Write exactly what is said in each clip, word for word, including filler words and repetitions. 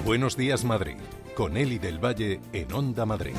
Buenos días, Madrid, con Eli del Valle en Onda Madrid.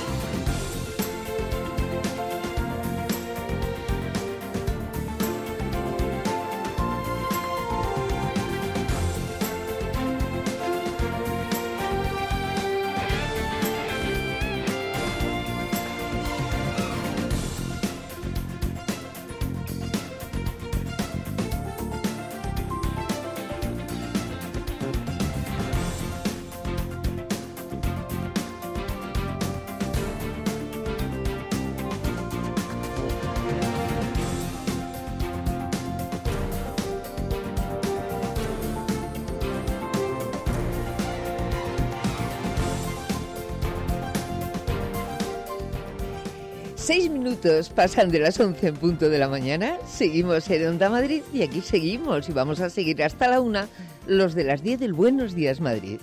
Seis minutos pasan de las once en punto de la mañana. Seguimos en Onda Madrid y aquí seguimos y vamos a seguir hasta la una, los de las diez del Buenos Días Madrid.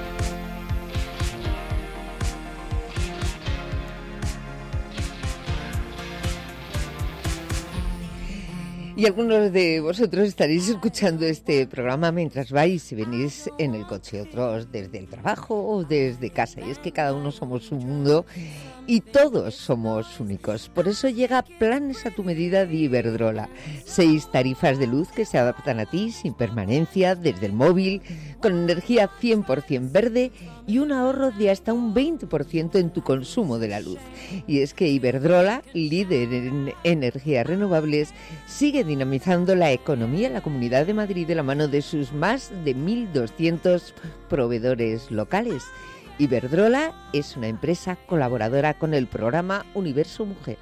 Y algunos de vosotros estaréis escuchando este programa mientras vais y venís en el coche, otros desde el trabajo o desde casa. Y es que cada uno somos un mundo y todos somos únicos. Por eso llega Planes a tu medida de Iberdrola. Seis tarifas de luz que se adaptan a ti sin permanencia, desde el móvil, con energía cien por ciento verde y un ahorro de hasta un veinte por ciento en tu consumo de la luz. Y es que Iberdrola, líder en energías renovables, sigue dinamizando la economía en la Comunidad de Madrid de la mano de sus más de mil doscientos proveedores locales. Iberdrola es una empresa colaboradora con el programa Universo Mujer.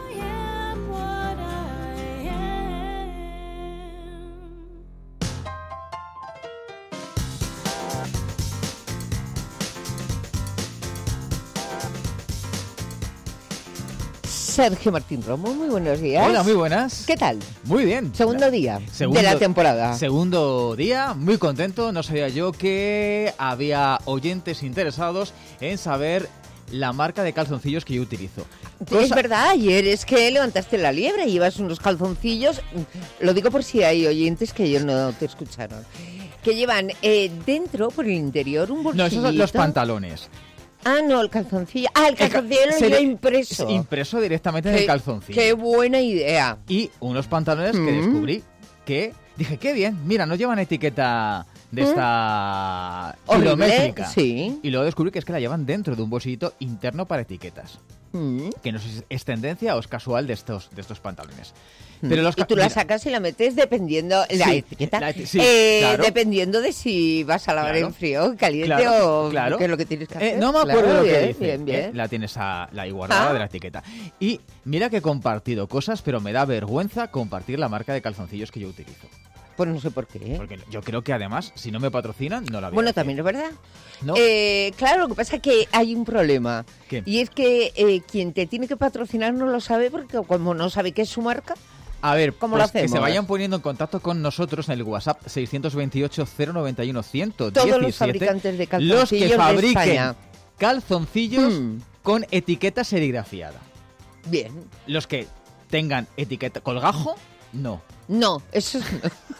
Sergio Martín Romo, muy buenos días. Hola, muy buenas. ¿Qué tal? Muy bien. Segundo día segundo, de la temporada. Segundo día, muy contento. No sabía yo que había oyentes interesados en saber la marca de calzoncillos que yo utilizo. Cosa... Es verdad, ayer es que levantaste la liebre y llevas unos calzoncillos, lo digo por si hay oyentes que ayer no te escucharon, que llevan eh, dentro, por el interior, un bolsillito. No, esos son los pantalones. Ah, no, el calzoncillo. Ah, el calzoncillo el ca- lo lleva impreso. Impreso directamente qué, en el calzoncillo. Qué buena idea. Y unos pantalones mm. que descubrí que... Dije, qué bien, mira, no llevan etiqueta de ¿Mm? esta Horrible, kilométrica. Sí. Y luego descubrí que es que la llevan dentro de un bolsillito interno para etiquetas. Mm. Que no sé si es tendencia o es casual de estos, de estos pantalones. Mm. Pero los y tú mira, la sacas y la metes dependiendo la sí, etiqueta. La eti- sí, eh, claro. Dependiendo de si vas a lavar claro. en frío, caliente claro, o claro. qué es lo que tienes que hacer. Eh, no me acuerdo claro, lo que bien, dice. Bien, bien. Eh, la tienes a, la guardada ah. de la etiqueta. Y mira que he compartido cosas, pero me da vergüenza compartir la marca de calzoncillos que yo utilizo. Pues no sé por qué. ¿eh? Porque yo creo que además, si no me patrocinan, no la voy Bueno, a hacer. también es verdad. ¿No? Eh, claro, lo que pasa es que hay un problema. ¿Qué? Y es que eh, quien te tiene que patrocinar no lo sabe porque como no sabe qué es su marca. A ver, ¿cómo pues lo hacemos? Que se vayan poniendo en contacto con nosotros en el WhatsApp seiscientos veintiocho, cero noventa y uno, ciento diecisiete. Todos los fabricantes de calzoncillos los que fabriquen de España. calzoncillos hmm. con etiqueta serigrafiada. Bien. Los que tengan etiqueta colgajo, no. No, eso es...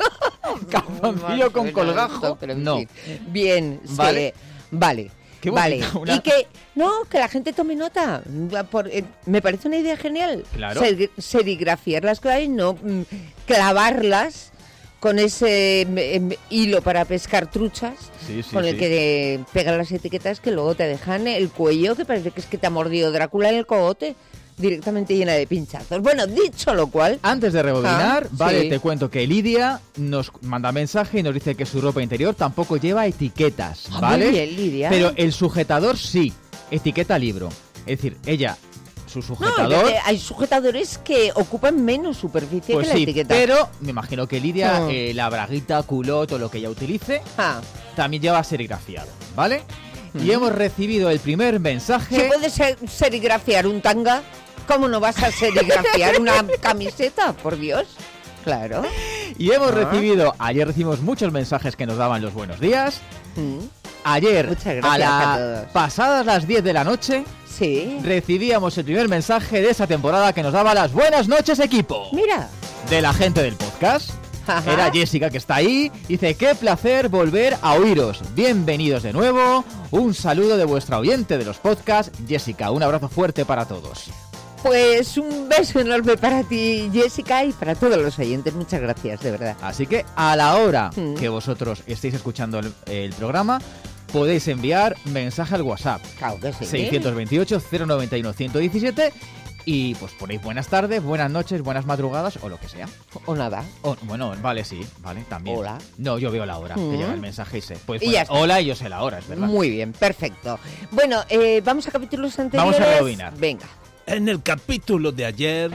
Calzoncillo con colgajo, pero en no. fin. Bien, ¿Vale? sí, vale. Qué vale. bonita, una... Y que, no, que la gente tome nota. Por, eh, me parece una idea genial. Claro. Ser, serigrafiar las cosas y no mm, clavarlas con ese eh, hilo para pescar truchas, sí, sí, con el sí. que pegan las etiquetas que luego te dejan el cuello, que parece que es que te ha mordido Drácula en el cogote. Directamente llena de pinchazos. Bueno, dicho lo cual... Antes de rebobinar, ah, vale, sí. te cuento que Lidia nos manda mensaje y nos dice que su ropa interior tampoco lleva etiquetas, Ah, ¿vale? muy bien, Lidia. Pero el sujetador sí, etiqueta libro. Es decir, ella, su sujetador... No, hay sujetadores que ocupan menos superficie pues que la sí, etiqueta. pero me imagino que Lidia, Oh. eh, la braguita, culot o lo que ella utilice, Ah. también lleva serigrafiado, ¿vale? Mm. Y hemos recibido el primer mensaje... ¿Se puede ser, serigrafiar un tanga? ¿Cómo no vas a serigrafiar una camiseta? Por Dios. Claro. Y hemos Ah. recibido, ayer recibimos muchos mensajes que nos daban los buenos días. Mm. Ayer, Muchas a gracias la, a todos. pasadas las diez de la noche, Sí. recibíamos el primer mensaje de esa temporada que nos daba las buenas noches, equipo. Mira. De la gente del podcast. Ajá. Era Jessica, que está ahí. Dice, qué placer volver a oíros. Bienvenidos de nuevo. Un saludo de vuestra oyente de los podcasts, Jessica. Un abrazo fuerte para todos. Pues un beso enorme para ti, Jessica, y para todos los oyentes. Muchas gracias, de verdad. Así que a la hora Mm. que vosotros estéis escuchando el, el programa, podéis enviar mensaje al WhatsApp. Claro que sí. seiscientos veintiocho, cero noventa y uno, ciento diecisiete y pues ponéis buenas tardes, buenas noches, buenas madrugadas o lo que sea. O nada. O, bueno, vale, sí, vale, también. Hola. No, yo veo la hora, Mm. que llega el mensaje y sé. Pues Y ya está. hola y yo sé la hora, es verdad. Muy bien, perfecto. Bueno, eh, vamos a capítulos anteriores. Vamos a rebobinar. Venga. En el capítulo de ayer...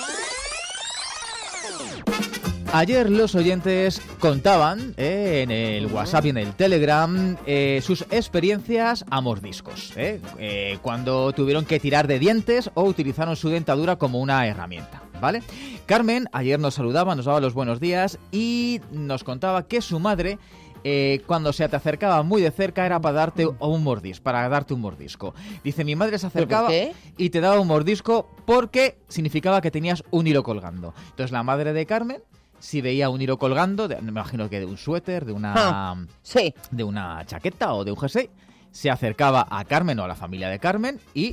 Ayer los oyentes contaban eh, en el WhatsApp y en el Telegram eh, sus experiencias a mordiscos, eh, eh, cuando tuvieron que tirar de dientes o utilizaron su dentadura como una herramienta, ¿vale? Carmen ayer nos saludaba, nos daba los buenos días y nos contaba que su madre, eh, cuando se te acercaba muy de cerca, era para darte un mordisco, para darte un mordisco. Dice, mi madre se acercaba por qué? y te daba un mordisco porque significaba que tenías un hilo colgando. Entonces la madre de Carmen, si veía un hilo colgando, de, me imagino que de un suéter, de una, Ah, sí. de una chaqueta o de un jersey, se acercaba a Carmen o a la familia de Carmen y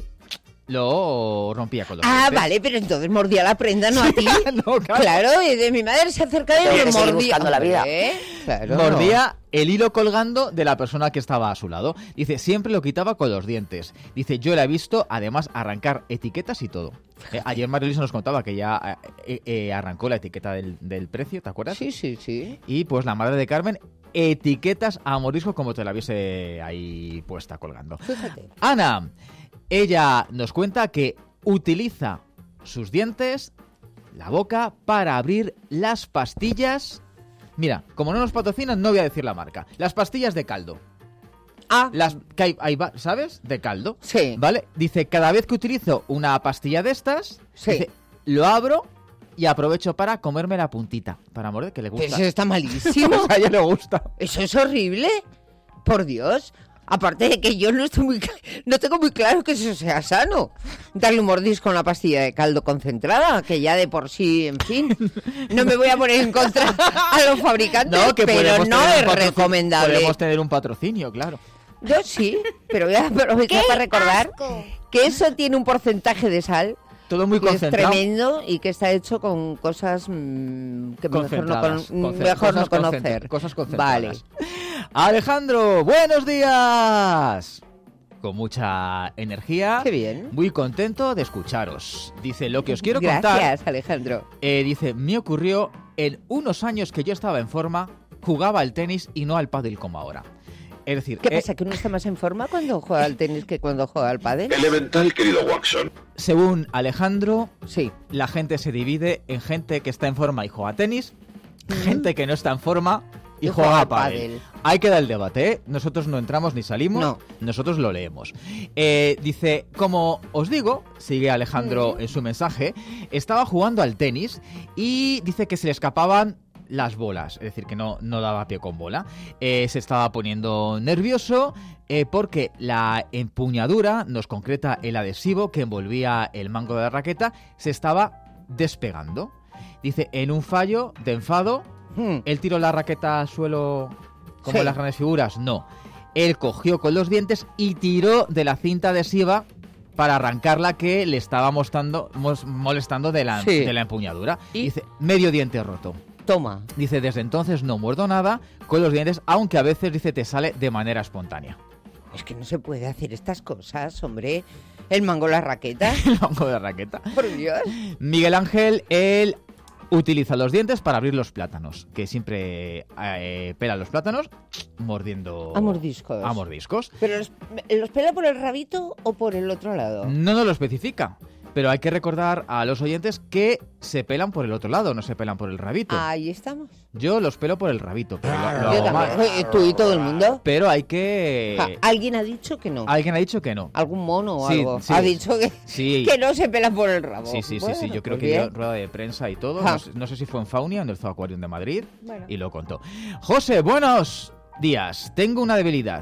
lo rompía con los Ah, dientes. vale, pero entonces mordía la prenda, no a ti. No, claro. Claro, y de mi madre se acercaba y Tengo me que seguir mordía. buscando la vida. Hombre, claro. Mordía el hilo colgando de la persona que estaba a su lado. Dice, siempre lo quitaba con los dientes. Dice, yo la he visto, además, arrancar etiquetas y todo. Eh, ayer María Luisa nos contaba que ya eh, eh, arrancó la etiqueta del, del precio, ¿te acuerdas? Sí, sí, sí. Y pues la madre de Carmen, etiquetas a mordisco como te la viese ahí puesta colgando. Fíjate. Ana, ella nos cuenta que utiliza sus dientes, la boca, para abrir las pastillas. Mira, como no nos patrocinan, no voy a decir la marca. Las pastillas de caldo. Ah, Las que hay, hay va- ¿sabes? De caldo. sí. ¿Vale? Dice, cada vez que utilizo una pastilla de estas, Sí. dice, lo abro y aprovecho para comerme la puntita. Para morder, que le Pues gusta. eso está malísimo. A ella le gusta. Eso es horrible. Por Dios. Aparte de que yo no estoy muy cl- no tengo muy claro que eso sea sano. Darle un mordisco a una pastilla de caldo concentrada, que ya de por sí, en fin. No me voy a poner en contra a los fabricantes, No, que pero podemos no tener es un patrocinio- recomendable. Podemos tener un patrocinio, claro. Yo sí, pero voy a aprovechar para recordar que eso tiene un porcentaje de sal Todo muy que es concentrado. tremendo y que está hecho con cosas mm, que mejor no, Concentradas, con- concen- mejor no cosas concentra- conocer. Cosas Vale. concentradas. Alejandro, buenos días. Con mucha energía. Qué bien. Muy contento de escucharos. Dice, lo que os quiero contar. Gracias, Alejandro. eh, dice, me ocurrió en unos años que yo estaba en forma, jugaba al tenis y no al pádel como ahora. Es decir, ¿Qué eh, pasa? ¿Que uno está más en forma cuando juega al tenis que cuando juega al pádel? Elemental, querido Watson. según Alejandro, Sí. la gente se divide en gente que está en forma y juega tenis, gente que no está en forma y, Y juega juega a pádel. pádel. Hay que dar el debate, ¿eh? Nosotros no entramos ni salimos, No. nosotros lo leemos. Eh, dice, como os digo, sigue Alejandro en su mensaje, estaba jugando al tenis y dice que se le escapaban las bolas, es decir, que no, no daba pie con bola. Eh, se estaba poniendo nervioso eh, porque la empuñadura, nos concreta el adhesivo que envolvía el mango de la raqueta, se estaba despegando. Dice, en un fallo de enfado, Hmm. ¿él tiró la raqueta al suelo como Sí. en las grandes figuras? No. Él cogió con los dientes y tiró de la cinta adhesiva para arrancarla que le estaba mostrando, mos- molestando de la, Sí. de la empuñadura. ¿Y? Dice, medio diente roto. Toma. Dice, desde entonces no muerdo nada con los dientes, aunque a veces, dice, te sale de manera espontánea. Es que no se puede hacer estas cosas, hombre. El mango, la raqueta. El mango de raqueta. Por Dios. Miguel Ángel, él utiliza los dientes para abrir los plátanos, que siempre eh, pela los plátanos mordiendo... A mordiscos. A mordiscos. ¿Pero los, los pela por el rabito o por el otro lado? No nos lo especifica, pero hay que recordar a los oyentes que se pelan por el otro lado, no se pelan por el rabito. Ahí estamos. Yo los pelo por el rabito, pero lo, lo Yo hago mal. también. Eh, Tú y todo el mundo. Pero hay que... Ah, alguien ha dicho que no. Alguien ha dicho que no. Algún mono o Sí, algo. sí. Ha dicho que, Sí. que no se pela por el rabo. Sí, sí, sí, Bueno, sí. Yo creo pues que bien. dio rueda de prensa y todo. Ja. No sé, no sé si fue en Faunia, en el Zoo Aquarium de Madrid, Bueno. y lo contó. José, buenos días. Tengo una debilidad.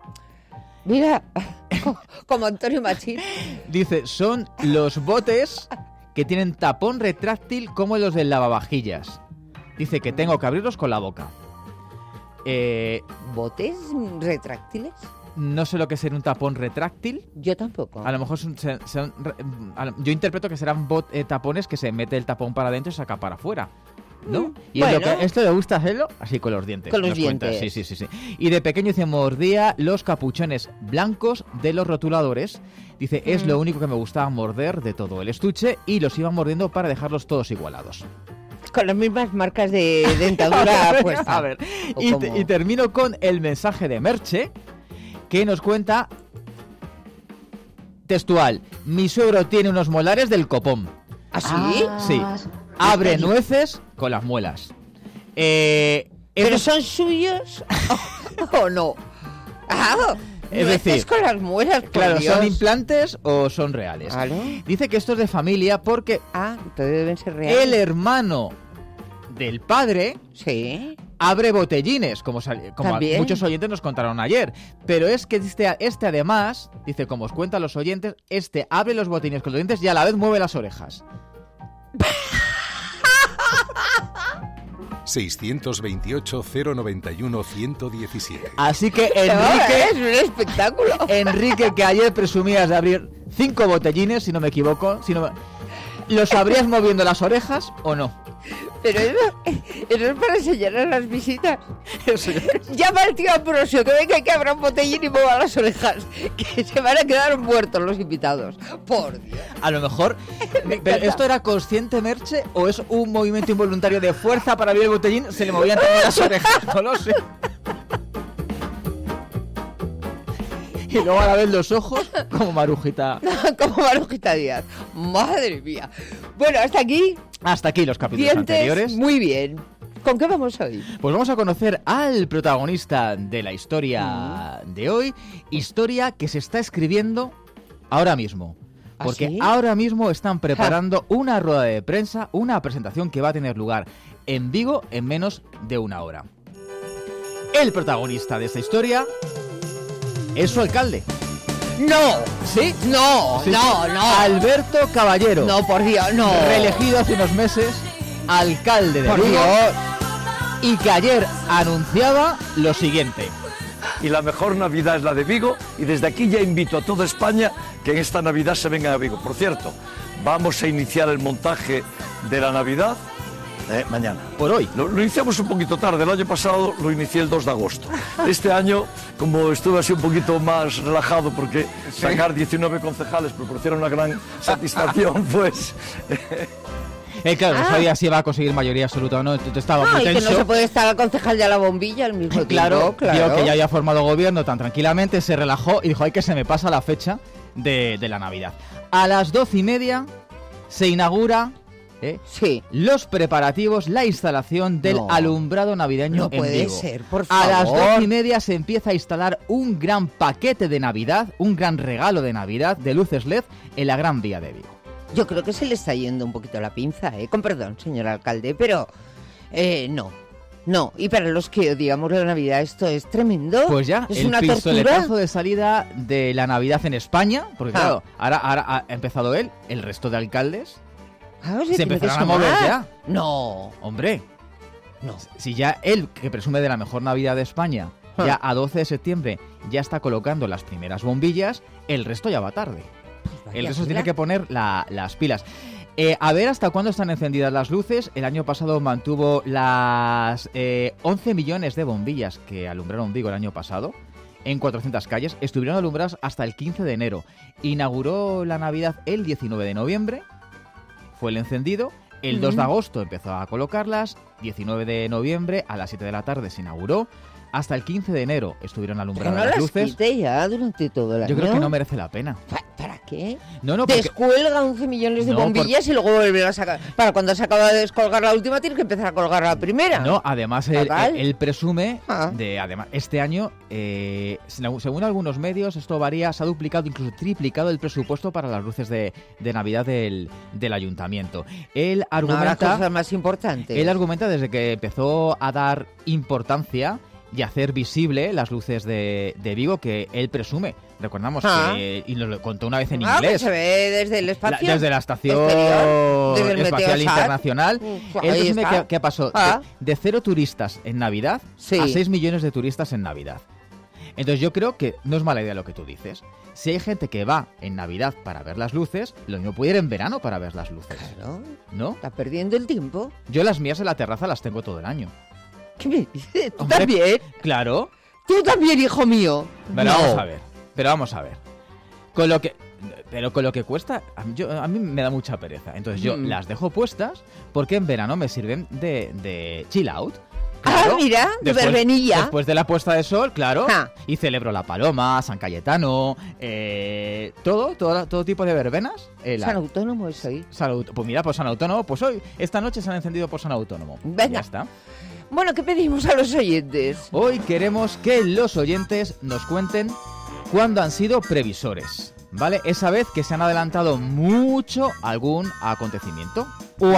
Mira, co- como Antonio Machín. Dice, son los botes que tienen tapón retráctil como los del lavavajillas. dice que tengo que abrirlos con la boca. Eh, ¿Botes retráctiles? no sé lo que es ser un tapón retráctil. Yo tampoco. A lo mejor son, se- son re- a lo- yo interpreto que serán bot- eh, tapones que se mete el tapón para adentro y saca para afuera, ¿no? Mm, Y es lo bueno. que, esto le gusta hacerlo así con los dientes. Con los nos cuenta. dientes. Sí, sí, sí, sí. Y de pequeño dice, mordía los capuchones blancos de los rotuladores. Dice, es Mm. lo único que me gustaba morder de todo el estuche y los iba mordiendo para dejarlos todos igualados. Con las mismas marcas de dentadura puesta. A ver, ¿O y, cómo? te- y termino con el mensaje de Merche, que nos cuenta textual: mi suegro tiene unos molares del copón. ¿Ah, sí? Sí. Abre nueces con las muelas. Eh, es ¿Pero de- son suyos o no? Ah, Es nueces decir, con las muelas, por claro, Dios. ¿son implantes o son reales? ¿Claro? Dice que esto es de familia porque Ah, entonces deben ser reales. el hermano del padre Sí. abre botellines, como, sal- como a- También. muchos oyentes nos contaron ayer. Pero es que este, este además, dice, como os cuentan los oyentes, este abre los botellines con los dientes y a la vez mueve las orejas. seiscientos veintiocho, cero noventa y uno, ciento diecisiete. Así que No, Enrique, es un espectáculo. Enrique, que ayer presumías de abrir cinco botellines, si no me equivoco, si no me- ¿los abrías moviendo las orejas o no? Pero eso, eso es para enseñar a las visitas. Eso yo- Llama al tío Ambrosio, que venga y que abra un botellín y mueva las orejas. Que se van a quedar muertos los invitados. Por Dios. A lo mejor. Me ¿Pero encanta. esto era consciente, Merche? ¿O es un movimiento involuntario de fuerza para abrir el botellín? Se le movían también las orejas, no lo sé. Y luego a la vez los ojos, como Marujita. Como Marujita Díaz. Madre mía. Bueno, hasta aquí. Hasta aquí los capítulos Dientes, anteriores. muy bien. ¿Con qué vamos hoy? Pues vamos a conocer al protagonista de la historia de hoy. Historia que se está escribiendo ahora mismo. ¿Ah, Porque sí? ahora mismo están preparando una rueda de prensa, una presentación que va a tener lugar en Vigo en menos de una hora. El protagonista de esta historia es su alcalde. No. ¿Sí? No, Sí, no, sí. no. Alberto Caballero. No, por Dios, no. Reelegido hace unos meses alcalde de Por Vigo. Dios. Y que ayer anunciaba lo siguiente. Y la mejor Navidad es la de Vigo, y desde aquí ya invito a toda España que en esta Navidad se vengan a Vigo. Por cierto, vamos a iniciar el montaje de la Navidad eh, mañana. Por hoy. Lo, lo iniciamos un poquito tarde, el año pasado lo inicié el dos de agosto. Este año, como estuve así un poquito más relajado, porque sacar diecinueve concejales proporciona una gran satisfacción, pues... Eh, claro, no Ah. sabía si iba a conseguir mayoría absoluta o no, entonces estaba No, muy y que tenso. no se puede estar al concejal de la bombilla al mismo Claro, tiempo. Claro, vio que ya había formado gobierno tan tranquilamente, se relajó y dijo, ay, que se me pasa la fecha de, de la Navidad. A las doce y media se inaugura eh, Sí. los preparativos, la instalación del No. alumbrado navideño No en puede Vigo. ser, por A favor. las doce y media se empieza a instalar un gran paquete de Navidad, un gran regalo de Navidad de luces L E D en la Gran Vía de Vigo. Yo creo que se le está yendo un poquito la pinza, ¿eh? Con perdón, señor alcalde, pero eh, no. No, y para los que odiamos la Navidad esto es tremendo. Pues ya, es el una pistoletazo tortura. de salida de la Navidad en España, porque Ah. claro, ahora, ahora ha empezado él, el resto de alcaldes, Ah, se tiene que empezarán a mover sumar. ya. No, Hombre, no. si ya él, que presume de la mejor Navidad de España, Ah. ya a doce de septiembre ya está colocando las primeras bombillas, el resto ya va tarde. Vaya El resto tela. tiene que poner la- las pilas. Eh, a ver hasta cuándo están encendidas las luces. El año pasado mantuvo las eh, once millones de bombillas que alumbraron Vigo el año pasado en cuatrocientas calles. Estuvieron alumbradas hasta el quince de enero. Inauguró la Navidad el diecinueve de noviembre. Fue el encendido. El dos de Mm. agosto empezó a colocarlas. diecinueve de noviembre a las siete de la tarde se inauguró. Hasta el quince de enero estuvieron Que alumbradas no las las luces. quite ya durante todo el año. Yo creo que no merece la pena. Pa- ¿Para qué? No, no, porque... Descuelga once millones de No, bombillas y luego vuelve a sacar. Para cuando se acaba de descolgar la última, tienes que empezar a colgar la primera. No, además él, Fatal. él- él presume Ah. de, además, este año, eh, según según algunos medios, esto varía, se ha duplicado, incluso triplicado el presupuesto para las luces de, de Navidad del, del ayuntamiento. Él Una de las argumenta, cosas más importantes. él argumenta desde que empezó a dar importancia y hacer visible las luces de, de Vigo que él presume. Recordamos ah. que, y nos lo contó una vez en ah, inglés. Que se ve desde el espacio. La, desde la Estación desde el Espacial Meteosat. Internacional. Uf, él presume está. que, que pasó ah. de, de cero turistas en Navidad sí. a seis millones de turistas en Navidad. Entonces yo creo que no es mala idea lo que tú dices. Si hay gente que va en Navidad para ver las luces, lo mismo puede ir en verano para ver las luces. Claro. ¿No? Está perdiendo el tiempo. Yo las mías en la terraza las tengo todo el año. ¿Qué me dices? ¿Tú Hombre, también? Claro. ¿Tú también, hijo mío? Pero no. vamos a ver. Pero vamos a ver. Con lo que... Pero con lo que cuesta, a mí, yo, a mí me da mucha pereza. Entonces yo Mm. las dejo puestas porque en verano me sirven de, de chill out. Claro, ah, mira, de después, verbenilla. Después de la puesta de sol, claro. Ah. Y celebro la Paloma, San Cayetano, eh, todo, todo, todo tipo de verbenas. Eh, la- San Autónomo es hoy. San Aut- pues mira, por San Autónomo, pues hoy, esta noche se han encendido por San Autónomo. Venga. Ya está. Bueno, ¿qué pedimos a los oyentes? Hoy queremos que los oyentes nos cuenten cuándo han sido previsores, ¿vale? Esa vez que se han adelantado mucho a algún acontecimiento o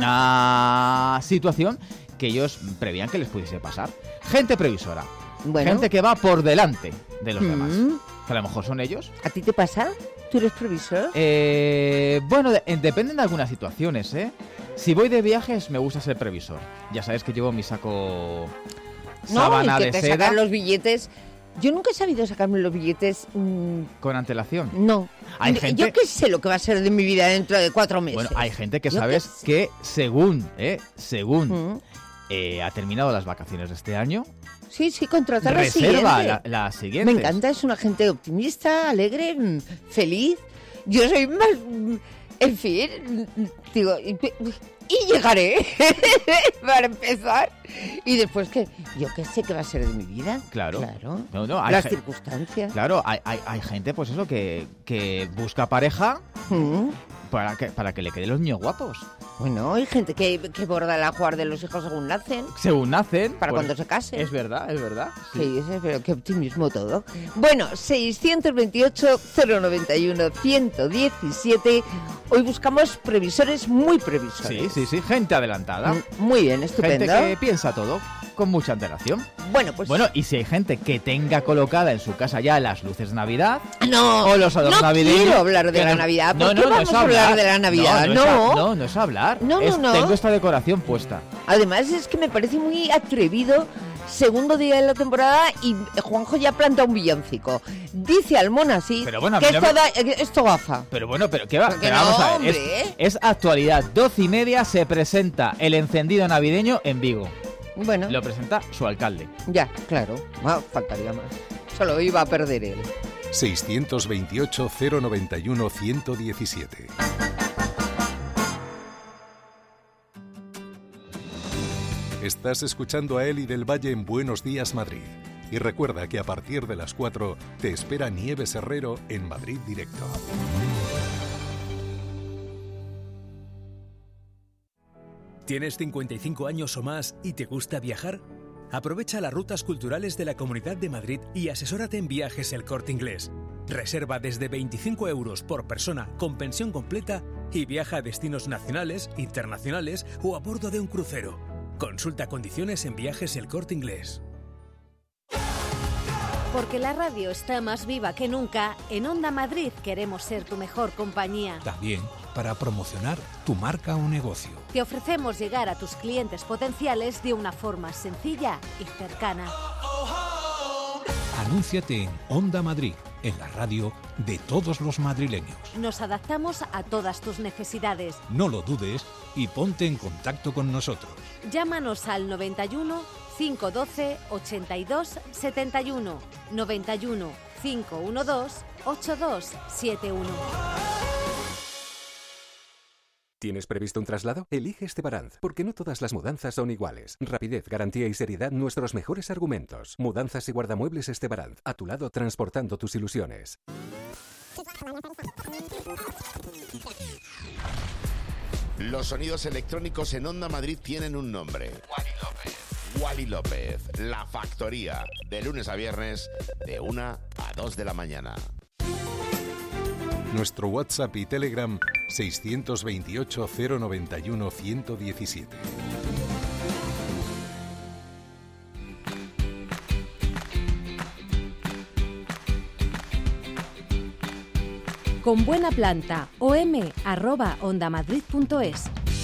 alguna situación que ellos prevían que les pudiese pasar. Gente previsora. Bueno, Gente que va por delante de los Mm. demás. Que a lo mejor son ellos. ¿a ti te pasa? ¿Tú eres previsor? Eh, bueno, de- eh, dependen de algunas situaciones, ¿eh? Si voy de viajes, me gusta ser previsor. Ya sabes que llevo mi saco sábana no, y que de te seda sacan los billetes. Yo nunca he sabido sacarme los billetes. mm, con antelación. no. Hay Yo gente- qué sé lo que va a ser de mi vida dentro de cuatro meses. Bueno, hay gente que Yo sabes qué sé. que según, ¿eh? Según Mm. eh, ha terminado las vacaciones de este año, Sí, sí, contratar la reserva siguiente. la, la siguiente. Me encanta, es una gente optimista, alegre, mm, feliz. Yo soy más... mm, En fin, mm, digo... Y, y llegaré, para empezar. Y después, que yo qué sé qué va a ser de mi vida. Claro. Claro. No, no, hay Las ge- circunstancias. Claro, hay, hay, hay gente, pues eso, que, que busca pareja Mm. para que, para que le queden los niños guapos. Bueno, hay gente que, que borda el ajuar de los hijos según nacen, Según nacen. para pues, cuando se casen. Es verdad, es verdad. Sí. Sí, ese, pero qué optimismo todo. Bueno, seiscientos veintiocho, cero noventa y uno, ciento diecisiete. Hoy buscamos previsores muy previsores. sí, sí, sí, gente adelantada. Mm, Muy bien, Gente estupendo. que piensa todo con mucha antelación. Bueno, pues... Bueno, y si hay gente que tenga colocada en su casa ya las luces de Navidad, no, o los adornos no navideños, quiero hablar de que la no- Navidad. no, ¿Por no, qué no vamos es a hablar hablar. de la Navidad? No, No. no, es, a- no, no es hablar. No, no, Es- no. Tengo esta decoración puesta. Además es que me parece muy atrevido. Segundo día de la temporada y Juanjo ya planta un villancico. Dice Almona, sí, Pero bueno, a que mí no esto, me- da- que esto gafa. Pero bueno, pero ¿qué va? ¿Por qué Pero no, vamos a ver. Es, hombre? es actualidad. Doce y media se presenta el encendido navideño en Vigo. Bueno, Lo presenta su alcalde. ya, claro. Ah, faltaría más. Solo iba a perder él. seiscientos veintiocho, cero noventa y uno, ciento diecisiete. Estás escuchando a Eli del Valle en Buenos Días Madrid. Y recuerda que a partir de las cuatro te espera Nieves Herrero en Madrid Directo. ¿Tienes cincuenta y cinco años o más y te gusta viajar? Aprovecha las rutas culturales de la Comunidad de Madrid y asesórate en Viajes El Corte Inglés. Reserva desde veinticinco euros por persona con pensión completa y viaja a destinos nacionales, internacionales o a bordo de un crucero. Consulta condiciones en Viajes El Corte Inglés. Porque la radio está más viva que nunca, en Onda Madrid queremos ser tu mejor compañía. También para promocionar tu marca o negocio. Te ofrecemos llegar a tus clientes potenciales de una forma sencilla y cercana. Anúnciate en Onda Madrid, en la radio de todos los madrileños. Nos adaptamos a todas tus necesidades. No lo dudes y ponte en contacto con nosotros. Llámanos al noventa y uno, cinco doce, ochenta y dos, setenta y uno, noventa y uno, cinco doce, ochenta y dos setenta y uno. ¿Tienes previsto un traslado? Elige Estebaranz, porque no todas las mudanzas son iguales. Rapidez, garantía y seriedad, nuestros mejores argumentos. Mudanzas y guardamuebles Estebaranz, a tu lado transportando tus ilusiones. Los sonidos electrónicos en Onda Madrid tienen un nombre. Wally López. Wally López, La Factoría, de lunes a viernes, de una a dos de la mañana. Nuestro WhatsApp y Telegram seiscientos veintiocho, cero noventa y uno, ciento diecisiete. Con buena planta, om arroba ondamadrid punto es.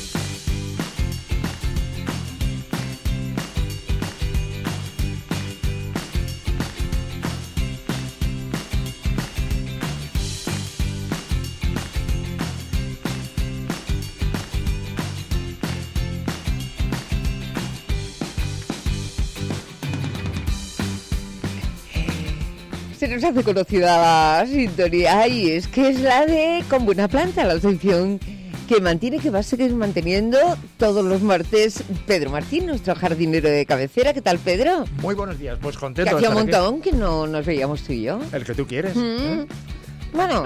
Se nos hace conocida la sintonía y es que es la de Con Buena Planta, la sección que mantiene, que va a seguir manteniendo todos los martes Pedro Martín, nuestro jardinero de cabecera. ¿Qué tal, Pedro? Muy buenos días, pues contento. Que hacía un de estar montón aquí. que no nos veíamos tú y yo. El que tú quieres. Mm. ¿eh? Bueno,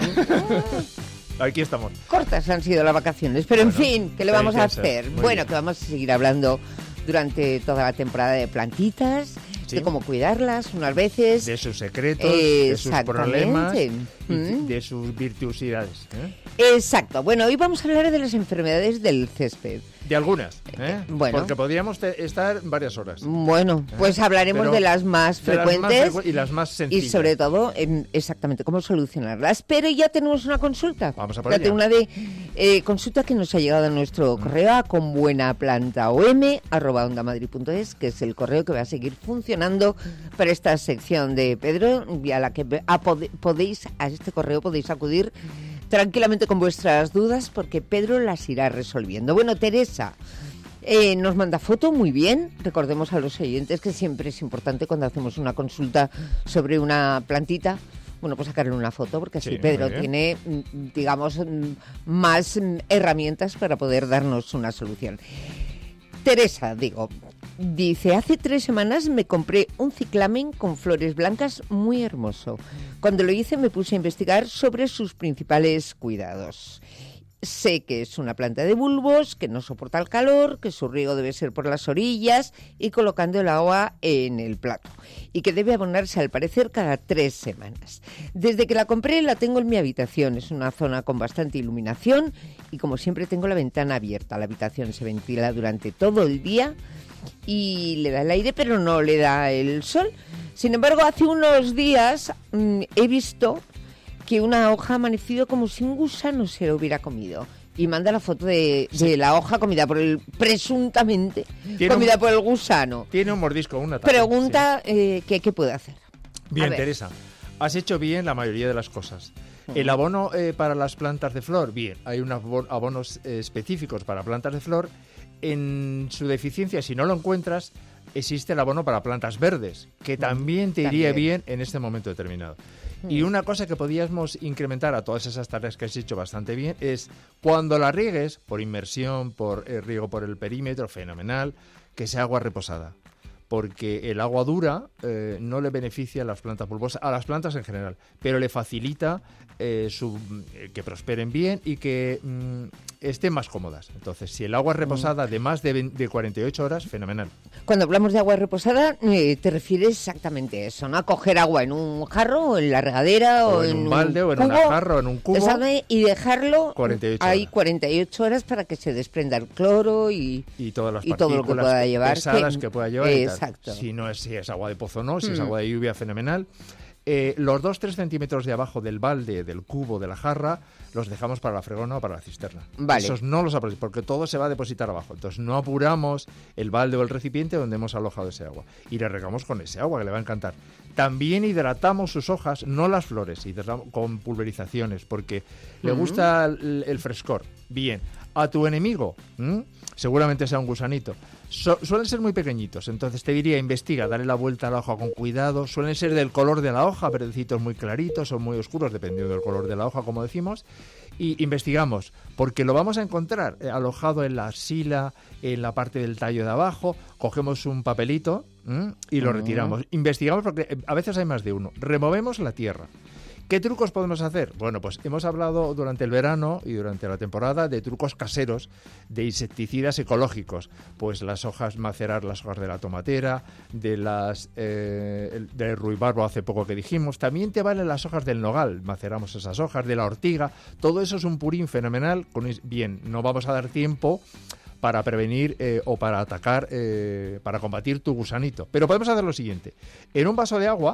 Aquí estamos. cortas han sido las vacaciones, pero Bueno, en fin, ¿qué le sí, vamos a sí, sí. hacer? Muy Bueno, bien. que vamos a seguir hablando durante toda la temporada de plantitas, Sí. de cómo cuidarlas unas veces. De sus secretos, de sus Exactamente. problemas y Mm. de sus virtuosidades. ¿eh? Exacto. Bueno, hoy vamos a hablar de las enfermedades del césped. De algunas, ¿eh? bueno. Porque podríamos te- estar varias horas. Bueno, pues hablaremos Pero de las más de las más frecuentes frecu- y las más y sencillas. sobre todo em, exactamente cómo solucionarlas. Pero ya tenemos una consulta. Vamos a por Fíjate, ella. una de eh, consulta que nos ha llegado a nuestro correo a con buena planta om arroba ondamadrid punto es, que es el correo que va a seguir funcionando para esta sección de Pedro, y a la que a pode- podéis a este correo podéis acudir tranquilamente con vuestras dudas, porque Pedro las irá resolviendo. Bueno, Teresa Eh, nos manda foto, muy bien. Recordemos a los oyentes que siempre es importante cuando hacemos una consulta sobre una plantita, bueno, pues sacarle una foto, porque así Sí, Pedro muy bien. tiene, mm, digamos, mm, más mm, herramientas para poder darnos una solución. Teresa, digo, dice, hace tres semanas me compré un ciclamen con flores blancas muy hermoso. Cuando lo hice me puse a investigar sobre sus principales cuidados. Sé que es una planta de bulbos, que no soporta el calor, que su riego debe ser por las orillas y colocando el agua en el plato, y que debe abonarse al parecer cada tres semanas. Desde que la compré la tengo en mi habitación, es una zona con bastante iluminación y como siempre tengo la ventana abierta. La habitación se ventila durante todo el día y le da el aire, pero no le da el sol. Sin embargo, hace unos días mmm, he visto que una hoja ha amanecido como si un gusano se lo hubiera comido. Y manda la foto de, de Sí. la hoja comida por el, presuntamente, Tiene comida un- por el gusano. Tiene un mordisco, una tapa. Pregunta, eh, ¿qué, qué puede hacer? Bien, A ver. Teresa, has hecho bien la mayoría de las cosas. El abono eh, para las plantas de flor, bien, hay unos abo- abonos eh, específicos para plantas de flor. En su deficiencia, si no lo encuentras, existe el abono para plantas verdes, que también te iría también. bien en este momento determinado. Y una cosa que podríamos incrementar a todas esas tareas que has hecho bastante bien es cuando la riegues, por inmersión, por eh, riego por el perímetro, fenomenal, que sea agua reposada. Porque el agua dura eh, no le beneficia a las plantas bulbosas, a las plantas en general, pero le facilita eh, su, eh, que prosperen bien y que mm, estén más cómodas. Entonces, si el agua es reposada de más de, veinte de cuarenta y ocho horas, fenomenal. Cuando hablamos de agua reposada, eh, te refieres exactamente a eso, ¿no? A coger agua en un jarro, o en la regadera, o, O en un balde, o en una cubo, jarra, o en un cubo. ¿sabe? Y dejarlo cuarenta y ocho ahí horas. cuarenta y ocho horas para que se desprenda el cloro y, Y todas las y todo lo que partículas pueda llevar. pesadas que, pueda llevar. y tal. Exacto. Si no es, si es agua de pozo, no. Si es Mm. agua de lluvia, fenomenal. Eh, los dos tres centímetros de abajo del balde, del cubo, de la jarra, los dejamos para la fregona o para la cisterna. Vale. Esos no los aprovechamos, porque todo se va a depositar abajo. Entonces no apuramos el balde o el recipiente donde hemos alojado ese agua. Y le regamos con ese agua, que le va a encantar. También hidratamos sus hojas, no las flores, hidratamos con pulverizaciones, porque le Ujú. gusta el, el frescor. Bien. A tu enemigo, ¿m? seguramente sea un gusanito. So- suelen ser muy pequeñitos, entonces te diría, investiga, dale la vuelta a la hoja con cuidado. Suelen ser del color de la hoja, verdecitos muy claritos o muy oscuros, dependiendo del color de la hoja, como decimos. Y investigamos, porque lo vamos a encontrar eh, alojado en la axila, en la parte del tallo de abajo. Cogemos un papelito ¿m? y lo Mm. retiramos. Investigamos porque eh, a veces hay más de uno. Removemos la tierra. ¿Qué trucos podemos hacer? Bueno, pues hemos hablado durante el verano y durante la temporada de trucos caseros, de insecticidas ecológicos. Pues las hojas, macerar las hojas de la tomatera, de las eh, el- de ruibarbo hace poco que dijimos. También te valen las hojas del nogal, maceramos esas hojas, de la ortiga. Todo eso es un purín fenomenal. Con es- bien, no vamos a dar tiempo para prevenir eh, o para atacar, eh, para combatir tu gusanito. Pero podemos hacer lo siguiente. En un vaso de agua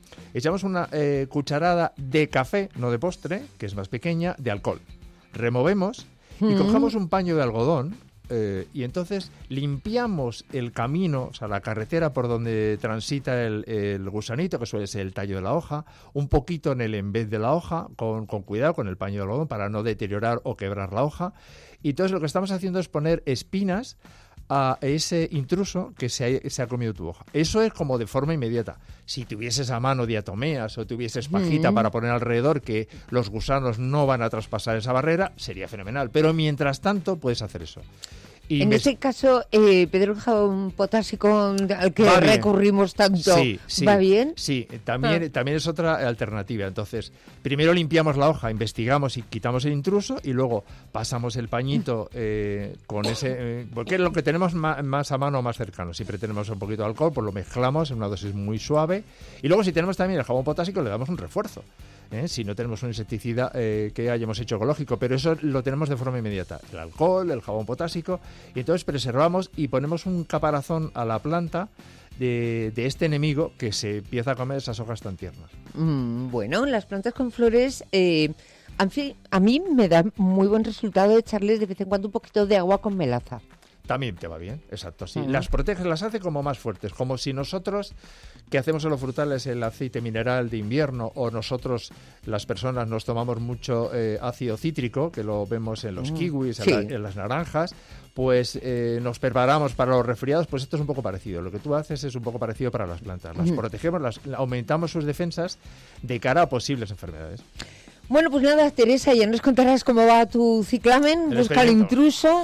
echamos una eh, cucharada de café, no de postre, que es más pequeña, de alcohol. Removemos y Mm. cogemos un paño de algodón eh, y entonces limpiamos el camino, o sea, la carretera por donde transita el, el gusanito, que suele ser el tallo de la hoja, un poquito en el embés de la hoja, con, con cuidado con el paño de algodón para no deteriorar o quebrar la hoja. Y entonces lo que estamos haciendo es poner espinas a ese intruso que se ha, se ha comido tu hoja. Eso es como de forma inmediata. Si tuvieses a mano diatomeas o tuvieses pajita Mm. para poner alrededor, que los gusanos no van a traspasar esa barrera, sería fenomenal. Pero mientras tanto puedes hacer eso. Y en me- este caso, eh, Pedro, el jabón potásico al que Va bien. recurrimos tanto, Sí, sí, ¿va bien? Sí, también, Ah. también es otra alternativa. Entonces, primero limpiamos la hoja, investigamos y quitamos el intruso y luego pasamos el pañito eh, con ese... eh, porque es lo que tenemos ma- más a mano, más cercano. Siempre tenemos un poquito de alcohol, pues lo mezclamos en una dosis muy suave. Y luego si tenemos también el jabón potásico, le damos un refuerzo. ¿eh? Si no tenemos un insecticida eh, que hayamos hecho ecológico, pero eso lo tenemos de forma inmediata. El alcohol, el jabón potásico, y entonces preservamos y ponemos un caparazón a la planta de, de este enemigo que se empieza a comer esas hojas tan tiernas. Mm, bueno, las plantas con flores, eh, en fin, a mí me da muy buen resultado echarles de vez en cuando un poquito de agua con melaza. También te va bien, exacto, sí. Mm. Las protege, las hace como más fuertes, como si nosotros, que hacemos en los frutales el aceite mineral de invierno, o nosotros, las personas, nos tomamos mucho eh, ácido cítrico, que lo vemos en los Mm, kiwis, en, sí. la- en las naranjas, pues eh, nos preparamos para los resfriados, pues esto es un poco parecido. Lo que tú haces es un poco parecido para las plantas. Las Ujú. protegemos, las, aumentamos sus defensas de cara a posibles enfermedades. Bueno, pues nada, Teresa, ya nos contarás cómo va tu ciclamen, El busca al experimento. intruso,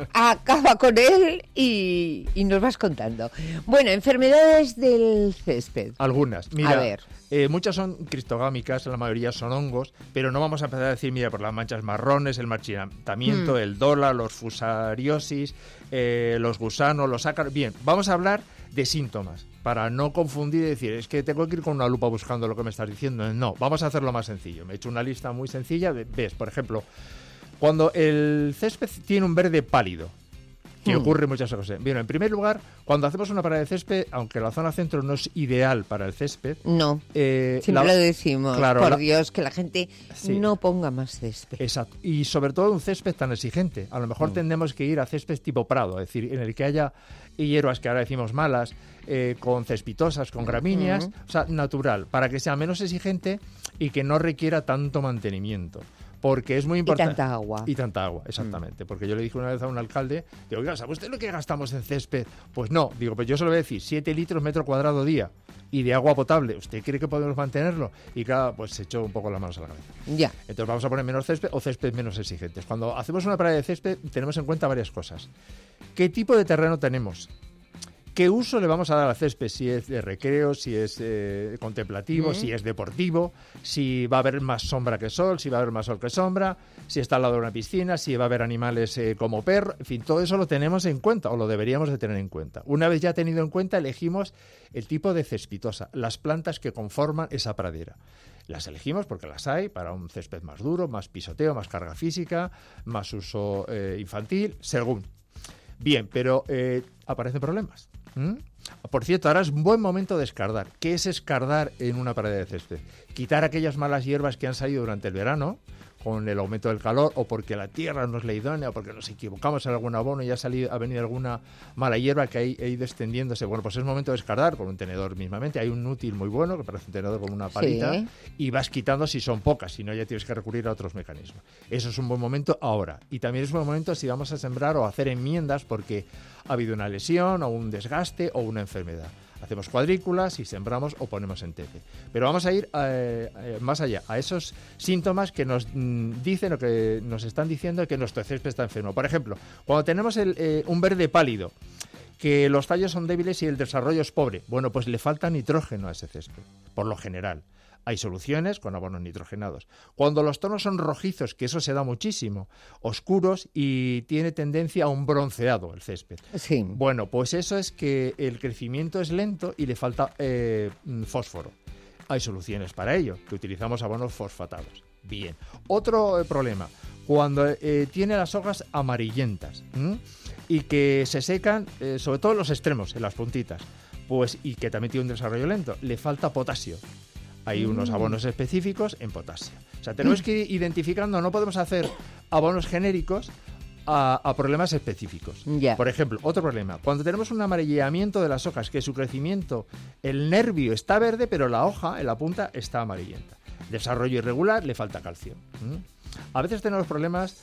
acaba con él y, y nos vas contando. Bueno, enfermedades del césped. Algunas. Mira, A ver. eh, muchas son cristogámicas, la mayoría son hongos, pero no vamos a empezar a decir, mira, por las manchas marrones, el marchitamiento, Mm. el dólar, los fusariosis, eh, los gusanos, los ácaros. Bien, vamos a hablar de síntomas, para no confundir y decir, es que tengo que ir con una lupa buscando lo que me estás diciendo. No, vamos a hacerlo más sencillo. Me he hecho una lista muy sencilla. de- Ves, por ejemplo, cuando el césped tiene un verde pálido, que Mm. ocurre en muchas cosas. Bien, en primer lugar, cuando hacemos una parada de césped, aunque la zona centro no es ideal para el césped, No, eh, siempre la- lo decimos, claro, por la- Dios, que la gente Sí. no ponga más césped. Exacto. Y sobre todo un césped tan exigente. A lo mejor Mm. tendremos que ir a césped tipo prado, es decir, en el que haya hierbas que ahora decimos malas, eh, con cespitosas, con gramíneas, Mm. o sea, natural, para que sea menos exigente y que no requiera tanto mantenimiento. Porque es muy Y importante. tanta agua. Y tanta agua, exactamente. Porque yo le dije una vez a un alcalde, digo, oiga, ¿sabe usted lo que gastamos en césped? Pues no, digo, pues yo se lo voy a decir, siete litros metro cuadrado día y de agua potable. ¿Usted cree que podemos mantenerlo? Y claro, pues se echó un poco las manos a la cabeza. Ya. Entonces vamos a poner menos césped o césped menos exigentes. Cuando hacemos una parada de césped tenemos en cuenta varias cosas. ¿Qué tipo de terreno tenemos? ¿Qué uso le vamos a dar al césped? Si es de recreo, si es eh, contemplativo, Mm. si es deportivo, si va a haber más sombra que sol, si va a haber más sol que sombra, si está al lado de una piscina, si va a haber animales eh, como perro, en fin, todo eso lo tenemos en cuenta o lo deberíamos de tener en cuenta. Una vez ya tenido en cuenta, elegimos el tipo de cespitosa, las plantas que conforman esa pradera. Las elegimos porque las hay para un césped más duro, más pisoteo, más carga física, más uso eh, infantil, según. Bien, pero eh, aparecen problemas. ¿Mm? Por cierto, ahora es un buen momento de escardar. ¿Qué es escardar en una pared de césped? Quitar aquellas malas hierbas que han salido durante el verano, con el aumento del calor, o porque la tierra no es la idónea, o porque nos equivocamos en algún abono y ha, salido, ha venido alguna mala hierba que ha, ha ido extendiéndose. Bueno, pues es momento de escardar con un tenedor mismamente. Hay un útil muy bueno, que parece un tenedor con una palita, Sí. y vas quitando si son pocas, si no ya tienes que recurrir a otros mecanismos. Eso es un buen momento ahora. Y también es un buen momento si vamos a sembrar o hacer enmiendas porque ha habido una lesión o un desgaste o una enfermedad. Hacemos cuadrículas y sembramos o ponemos en tepe. Pero vamos a ir eh, eh, más allá, a esos síntomas que nos mm, dicen o que nos están diciendo que nuestro césped está enfermo. Por ejemplo, cuando tenemos el, eh, un verde pálido, que los tallos son débiles y el desarrollo es pobre, bueno, pues le falta nitrógeno a ese césped, por lo general. Hay soluciones con abonos nitrogenados. Cuando los tonos son rojizos, que eso se da muchísimo, oscuros y tiene tendencia a un bronceado el césped. Sí. Bueno, pues eso es que el crecimiento es lento y le falta eh, fósforo. Hay soluciones para ello, que utilizamos abonos fosfatados. Bien. Otro eh, problema, cuando eh, tiene las hojas amarillentas, ¿m? y que se secan, eh, sobre todo en los extremos, en las puntitas, pues y que también tiene un desarrollo lento, le falta potasio. Hay unos abonos específicos en potasio. O sea, tenemos que ir identificando, no podemos hacer abonos genéricos a, a problemas específicos. Yeah. Por ejemplo, otro problema, cuando tenemos un amarillamiento de las hojas, que su crecimiento, el nervio está verde, pero la hoja, en la punta, está amarillenta. Desarrollo irregular, le falta calcio. ¿Mm? A veces tenemos problemas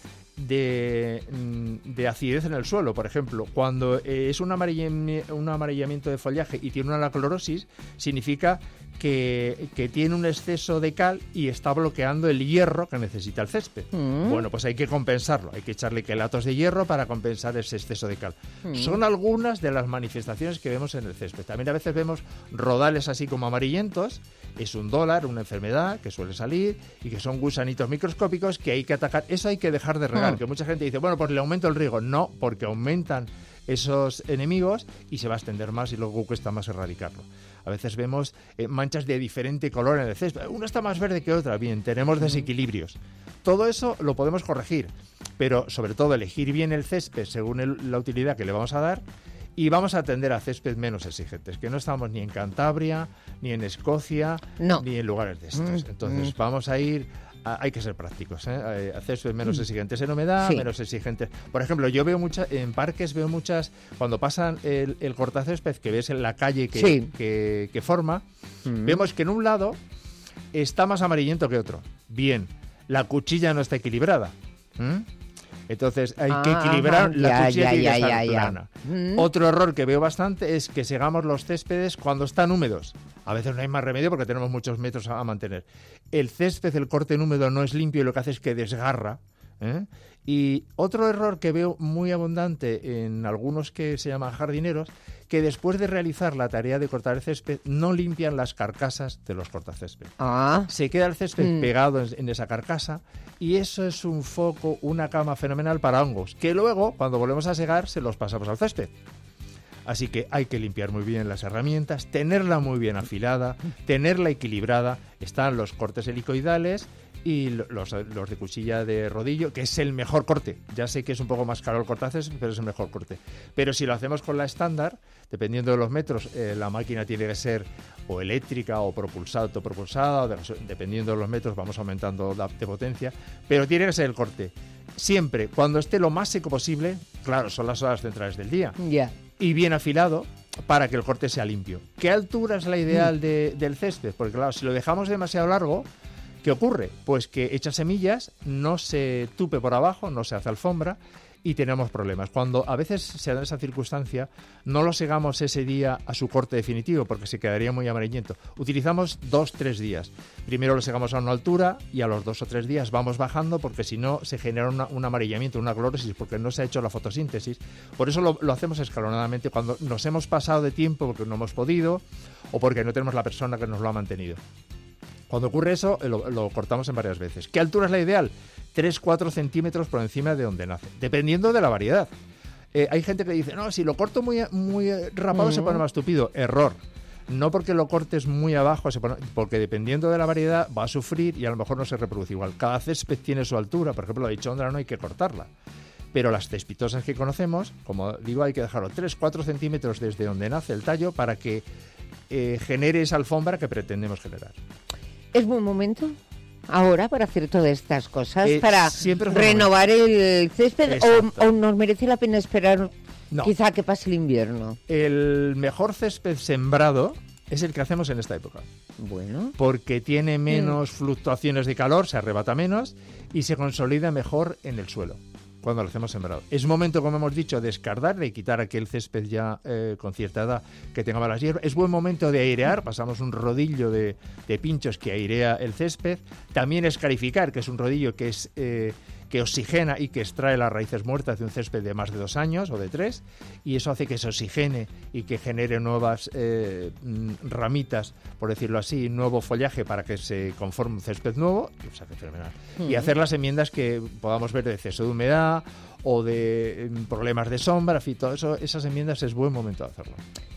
de, de acidez en el suelo. Por ejemplo, cuando es un, amarillami- un amarillamiento de follaje y tiene una anaclorosis, significa que, que tiene un exceso de cal y está bloqueando el hierro que necesita el césped. Mm. Bueno, pues hay que compensarlo. Hay que echarle quelatos de hierro para compensar ese exceso de cal. Mm. Son algunas de las manifestaciones que vemos en el césped. También a veces vemos rodales así como amarillentos. Es un dólar, una enfermedad que suele salir y que son gusanitos microscópicos que hay que atacar. Eso hay que dejar de regar. Mm. Que mucha gente dice, bueno, pues le aumento el riego. No, porque aumentan esos enemigos y se va a extender más y luego cuesta más erradicarlo. A veces vemos eh, manchas de diferente color en el césped. Una está más verde que otra. Bien, tenemos desequilibrios. Todo eso lo podemos corregir, pero sobre todo elegir bien el césped según el, la utilidad que le vamos a dar. Y vamos a atender a césped menos exigentes, que no estamos ni en Cantabria, ni en Escocia, no. ni en lugares de estos. Entonces mm. vamos a ir... A, hay que ser prácticos, ¿eh? A césped menos mm. exigentes en humedad, sí. menos exigentes... Por ejemplo, yo veo muchas... En parques veo muchas... Cuando pasan el, el cortacésped, que ves en la calle que, sí. que, que forma, mm. vemos que en un lado está más amarillento que otro. Bien, la cuchilla no está equilibrada. ¿Mm? Entonces hay ah, que equilibrar, la ya, cuchilla ya, tiene ya, que estar ya, plana. Ya. Mm. Otro error que veo bastante es que segamos los céspedes cuando están húmedos. A veces no hay más remedio porque tenemos muchos metros a, a mantener. El césped, el corte en húmedo no es limpio y lo que hace es que desgarra. ¿eh? Y otro error que veo muy abundante en algunos que se llaman jardineros, que después de realizar la tarea de cortar el césped no limpian las carcasas de los cortacésped. Ah. Se queda el césped mm. pegado en, en esa carcasa y eso es un foco, una cama fenomenal para hongos, que luego, cuando volvemos a segar, se los pasamos al césped. Así que hay que limpiar muy bien las herramientas, tenerla muy bien afilada, tenerla equilibrada. Están los cortes helicoidales y los, los de cuchilla de rodillo, que es el mejor corte. Ya sé que es un poco más caro el cortacésped, pero es el mejor corte. Pero si lo hacemos con la estándar, dependiendo de los metros, eh, la máquina tiene que ser o eléctrica o propulsada, autopropulsada, o de, dependiendo de los metros vamos aumentando la, de potencia, pero tiene que ser el corte. Siempre, cuando esté lo más seco posible, claro, son las horas centrales del día, yeah. y bien afilado para que el corte sea limpio. ¿Qué altura es la ideal mm. de, del césped? Porque claro, si lo dejamos demasiado largo, ¿qué ocurre? Pues que echa semillas, no se tupe por abajo, no se hace alfombra y tenemos problemas. Cuando a veces se da esa circunstancia, no lo segamos ese día a su corte definitivo porque se quedaría muy amarillento. Utilizamos dos, tres días. Primero lo segamos a una altura y a los dos o tres días vamos bajando porque si no se genera una, un amarillamiento, una clorosis porque no se ha hecho la fotosíntesis. Por eso lo, lo hacemos escalonadamente cuando nos hemos pasado de tiempo porque no hemos podido o porque no tenemos la persona que nos lo ha mantenido. Cuando ocurre eso, lo, lo cortamos en varias veces. ¿Qué altura es la ideal? tres a cuatro centímetros por encima de donde nace, dependiendo de la variedad. Eh, hay gente que dice, no, si lo corto muy, muy rapado mm. se pone más tupido. Error. No porque lo cortes muy abajo, se pone, porque dependiendo de la variedad va a sufrir y a lo mejor no se reproduce igual. Cada césped tiene su altura. Por ejemplo, la dichondra no hay que cortarla. Pero las cespitosas que conocemos, como digo, hay que dejarlo tres a cuatro centímetros desde donde nace el tallo para que eh, genere esa alfombra que pretendemos generar. ¿Es buen momento ahora para hacer todas estas cosas? Eh, ¿Para renovar el césped o, o nos merece la pena esperar no. quizá que pase el invierno? El mejor césped sembrado es el que hacemos en esta época. Bueno. Porque tiene menos mm. fluctuaciones de calor, se arrebata menos y se consolida mejor en el suelo cuando lo hacemos sembrado. Es momento, como hemos dicho, de escardar, de quitar aquel césped ya eh, con cierta edad que tenga malas hierbas. Es buen momento de airear, pasamos un rodillo de, de pinchos que airea el césped. También escarificar, que es un rodillo que es eh, que oxigena y que extrae las raíces muertas de un césped de más de dos años o de tres, y eso hace que se oxigene y que genere nuevas eh, ramitas, por decirlo así, nuevo follaje para que se conforme un césped nuevo, o sea, que fenomenal. Mm. Y hacer las enmiendas que podamos ver de exceso de humedad o de eh, problemas de sombra, en fin, todo eso, esas enmiendas es buen momento de hacerlo.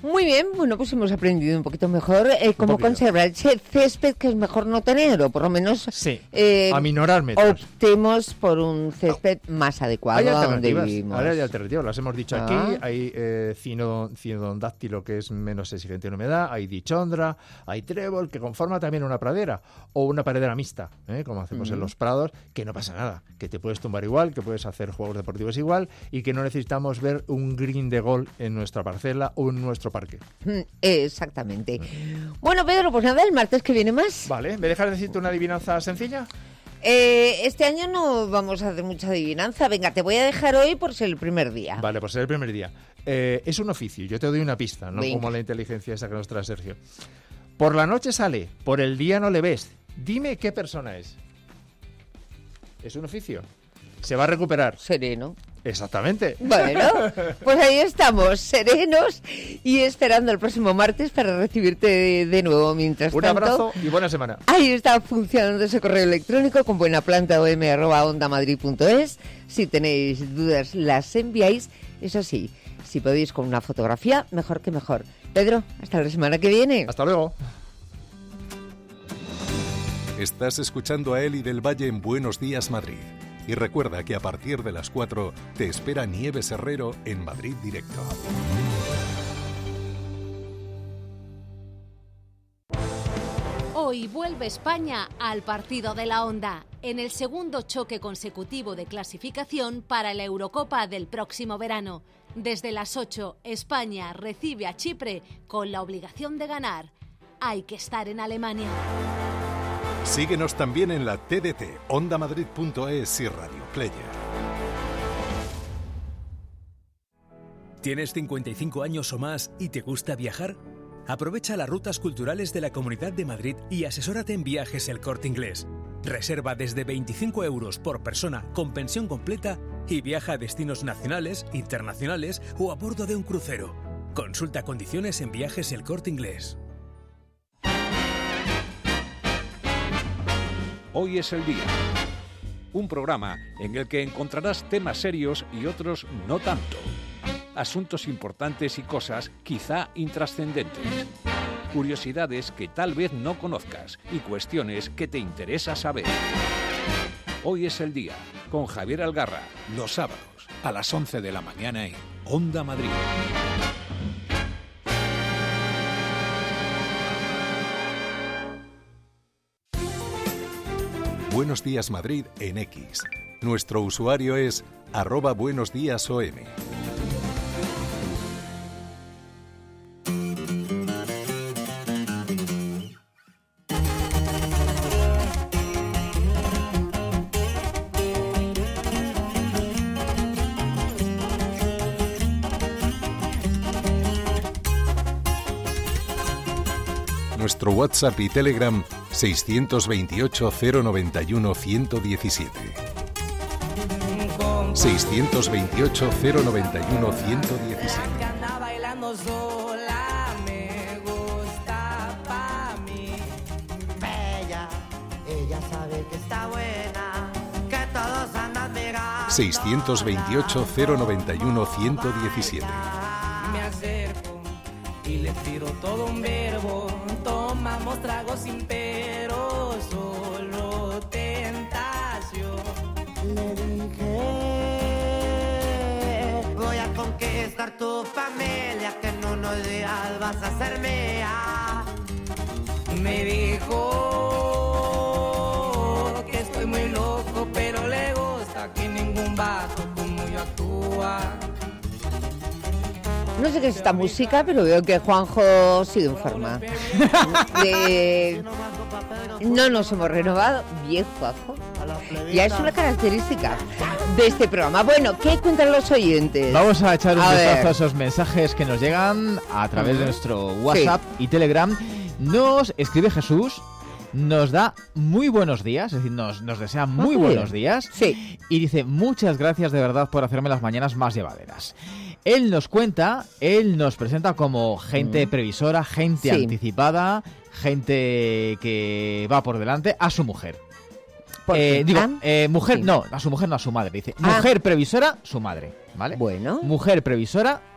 Muy bien, bueno, pues hemos aprendido un poquito mejor eh, cómo poquito. conservar ese césped que es mejor no tener, o por lo menos Sí, eh, aminorar metros. optemos por un césped más adecuado Hay a donde alternativas, vivimos. ahora hay alternativas, las hemos dicho Ah. aquí. Hay eh, cino, cinodondáctilo, que es menos exigente en humedad, hay dichondra, hay trébol, que conforma también una pradera, o una pradera mixta, ¿eh? como hacemos Mm. en los prados, que no pasa nada, que te puedes tumbar igual, que puedes hacer juegos deportivos igual, y que no necesitamos ver un green de gol en nuestra parcela o en nuestro parque. Mm, Exactamente. Bueno, Pedro, pues nada, el martes que viene más. Vale, ¿me dejas decirte una adivinanza sencilla? Eh, este año no vamos a hacer mucha adivinanza. Venga, te voy a dejar hoy por ser el primer día. Vale, pues es el primer día. Eh, es un oficio, yo te doy una pista, no Venga. como la inteligencia esa que nos trae Sergio. Por la noche sale, por el día no le ves. Dime qué persona es. Es un oficio. Se va a recuperar. Sereno. Exactamente. Bueno, pues ahí estamos, serenos y esperando el próximo martes para recibirte de, de nuevo. Mientras Un tanto, abrazo y buena semana. ahí está funcionando ese correo electrónico con buena planta om arroba ondamadrid punto es. Si tenéis dudas, las enviáis. Eso sí, si podéis con una fotografía, mejor que mejor. Pedro, hasta la semana que viene. Hasta luego. Estás escuchando a Eli del Valle en Buenos Días Madrid. Y recuerda que a partir de las cuatro te espera Nieves Herrero en Madrid Directo. Hoy vuelve España al partido de la Onda, en el segundo choque consecutivo de clasificación para la Eurocopa del próximo verano. Desde las ocho, España recibe a Chipre con la obligación de ganar. Hay que estar en Alemania. Síguenos también en la T D T, onda madrid punto es y Radio Player. ¿Tienes cincuenta y cinco años o más y te gusta viajar? Aprovecha las rutas culturales de la Comunidad de Madrid y asesórate en Viajes El Corte Inglés. Reserva desde veinticinco euros por persona con pensión completa y viaja a destinos nacionales, internacionales o a bordo de un crucero. Consulta condiciones en Viajes El Corte Inglés. Hoy es el día. Un programa en el que encontrarás temas serios y otros no tanto. Asuntos importantes y cosas quizá intrascendentes. Curiosidades que tal vez no conozcas y cuestiones que te interesa saber. Hoy es el día, con Javier Algarra. Los sábados, a las once de la mañana en Onda Madrid. Buenos Días Madrid en X. Nuestro usuario es arroba buenos días om. Nuestro WhatsApp y Telegram seiscientos veintiocho cero noventa y uno ciento diecisiete. seiscientos veintiocho cero noventa y uno ciento diecisiete. seiscientos veintiocho cero noventa y uno ciento diecisiete. Me acerco y le tiro todo un verbo. Tomamos tragos sin pero, solo tentación. Le dije, voy a conquistar tu familia, que en unos días vas a ser mía. Me dijo que estoy muy loco, pero le gusta que ningún vato como yo actúa. No sé qué es esta música, pero veo que Juanjo sigue en forma. De... No nos hemos renovado. Bien, Juanjo. Ya es una característica de este programa. Bueno, ¿qué cuentan los oyentes? Vamos a echar un A vistazo ver. a esos mensajes que nos llegan a través de nuestro WhatsApp y Telegram. Nos escribe Jesús, nos da muy buenos días, es decir, nos, nos desea muy Ah, buenos bien. días. Sí. Y dice, muchas gracias de verdad por hacerme las mañanas más llevaderas. Él nos cuenta, él nos presenta como gente Mm. previsora, gente Sí. anticipada, gente que va por delante, a su mujer. ¿Por Eh, qué? digo, Ah, eh, mujer, sí. no, a su mujer no, a su madre. Dice, Ah. mujer previsora, su madre, ¿vale? Bueno. Mujer previsora,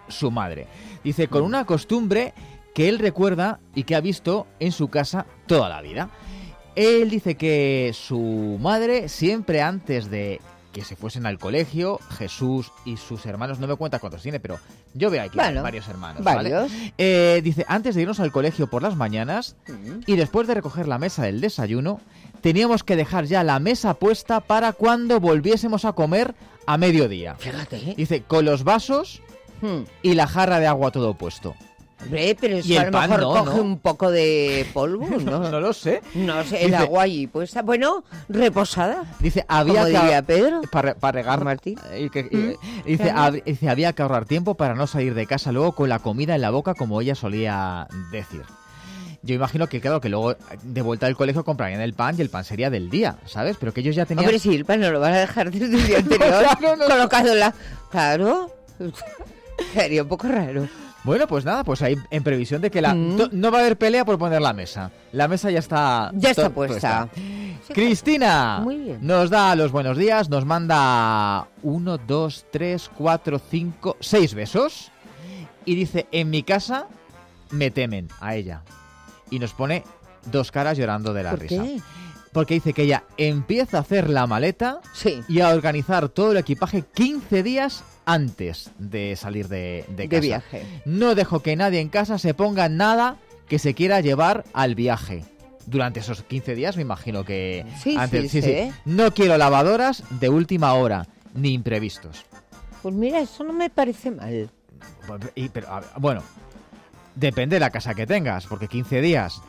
su madre. Dice, con una costumbre que él recuerda y que ha visto en su casa toda la vida. Él dice que su madre siempre antes de que se fuesen al colegio, Jesús y sus hermanos, no me cuenta cuántos tiene, pero yo veo aquí bueno, varios hermanos, varios. ¿vale? Eh, dice, antes de irnos al colegio por las mañanas uh-huh. y después de recoger la mesa del desayuno, teníamos que dejar ya la mesa puesta para cuando volviésemos a comer a mediodía. Fíjate. Dice, con los vasos hmm. y la jarra de agua todo puesto. Hombre, pero eso a lo mejor no, coge ¿no? un poco de polvo, ¿no? no, no lo sé. No sé, el dice, agua allí puesta, bueno, reposada. Dice, había como diría Pedro. Para, para regar. Martín. Y que, ¿Mm? y, dice, hab, dice, había que ahorrar tiempo para no salir de casa luego con la comida en la boca, como ella solía decir. Yo imagino que, claro, que luego de vuelta al colegio comprarían el pan y el pan sería del día, ¿sabes? Pero que ellos ya tenían... Hombre, sí, el pan no lo van a dejar desde el día anterior no, no, colocado en la... Claro, sería un poco raro. Bueno, pues nada, pues ahí en previsión de que la mm. to, no va a haber pelea por poner la mesa. La mesa ya está... Ya está puesta. puesta. Cristina Muy bien. Nos da los buenos días, nos manda uno, dos, tres, cuatro, cinco, seis besos. Y dice, en mi casa me temen a ella. Y nos pone dos caras llorando de la ¿Por risa. qué? Porque dice que ella empieza a hacer la maleta sí. y a organizar todo el equipaje quince días antes de salir de, de casa. De viaje. No dejo que nadie en casa se ponga nada que se quiera llevar al viaje. Durante esos quince días me imagino que... Sí, antes, sí, sí, sí. sí. No quiero lavadoras de última hora, ni imprevistos. Pues mira, eso no me parece mal. Y, pero, a ver, bueno, depende de la casa que tengas, porque quince días...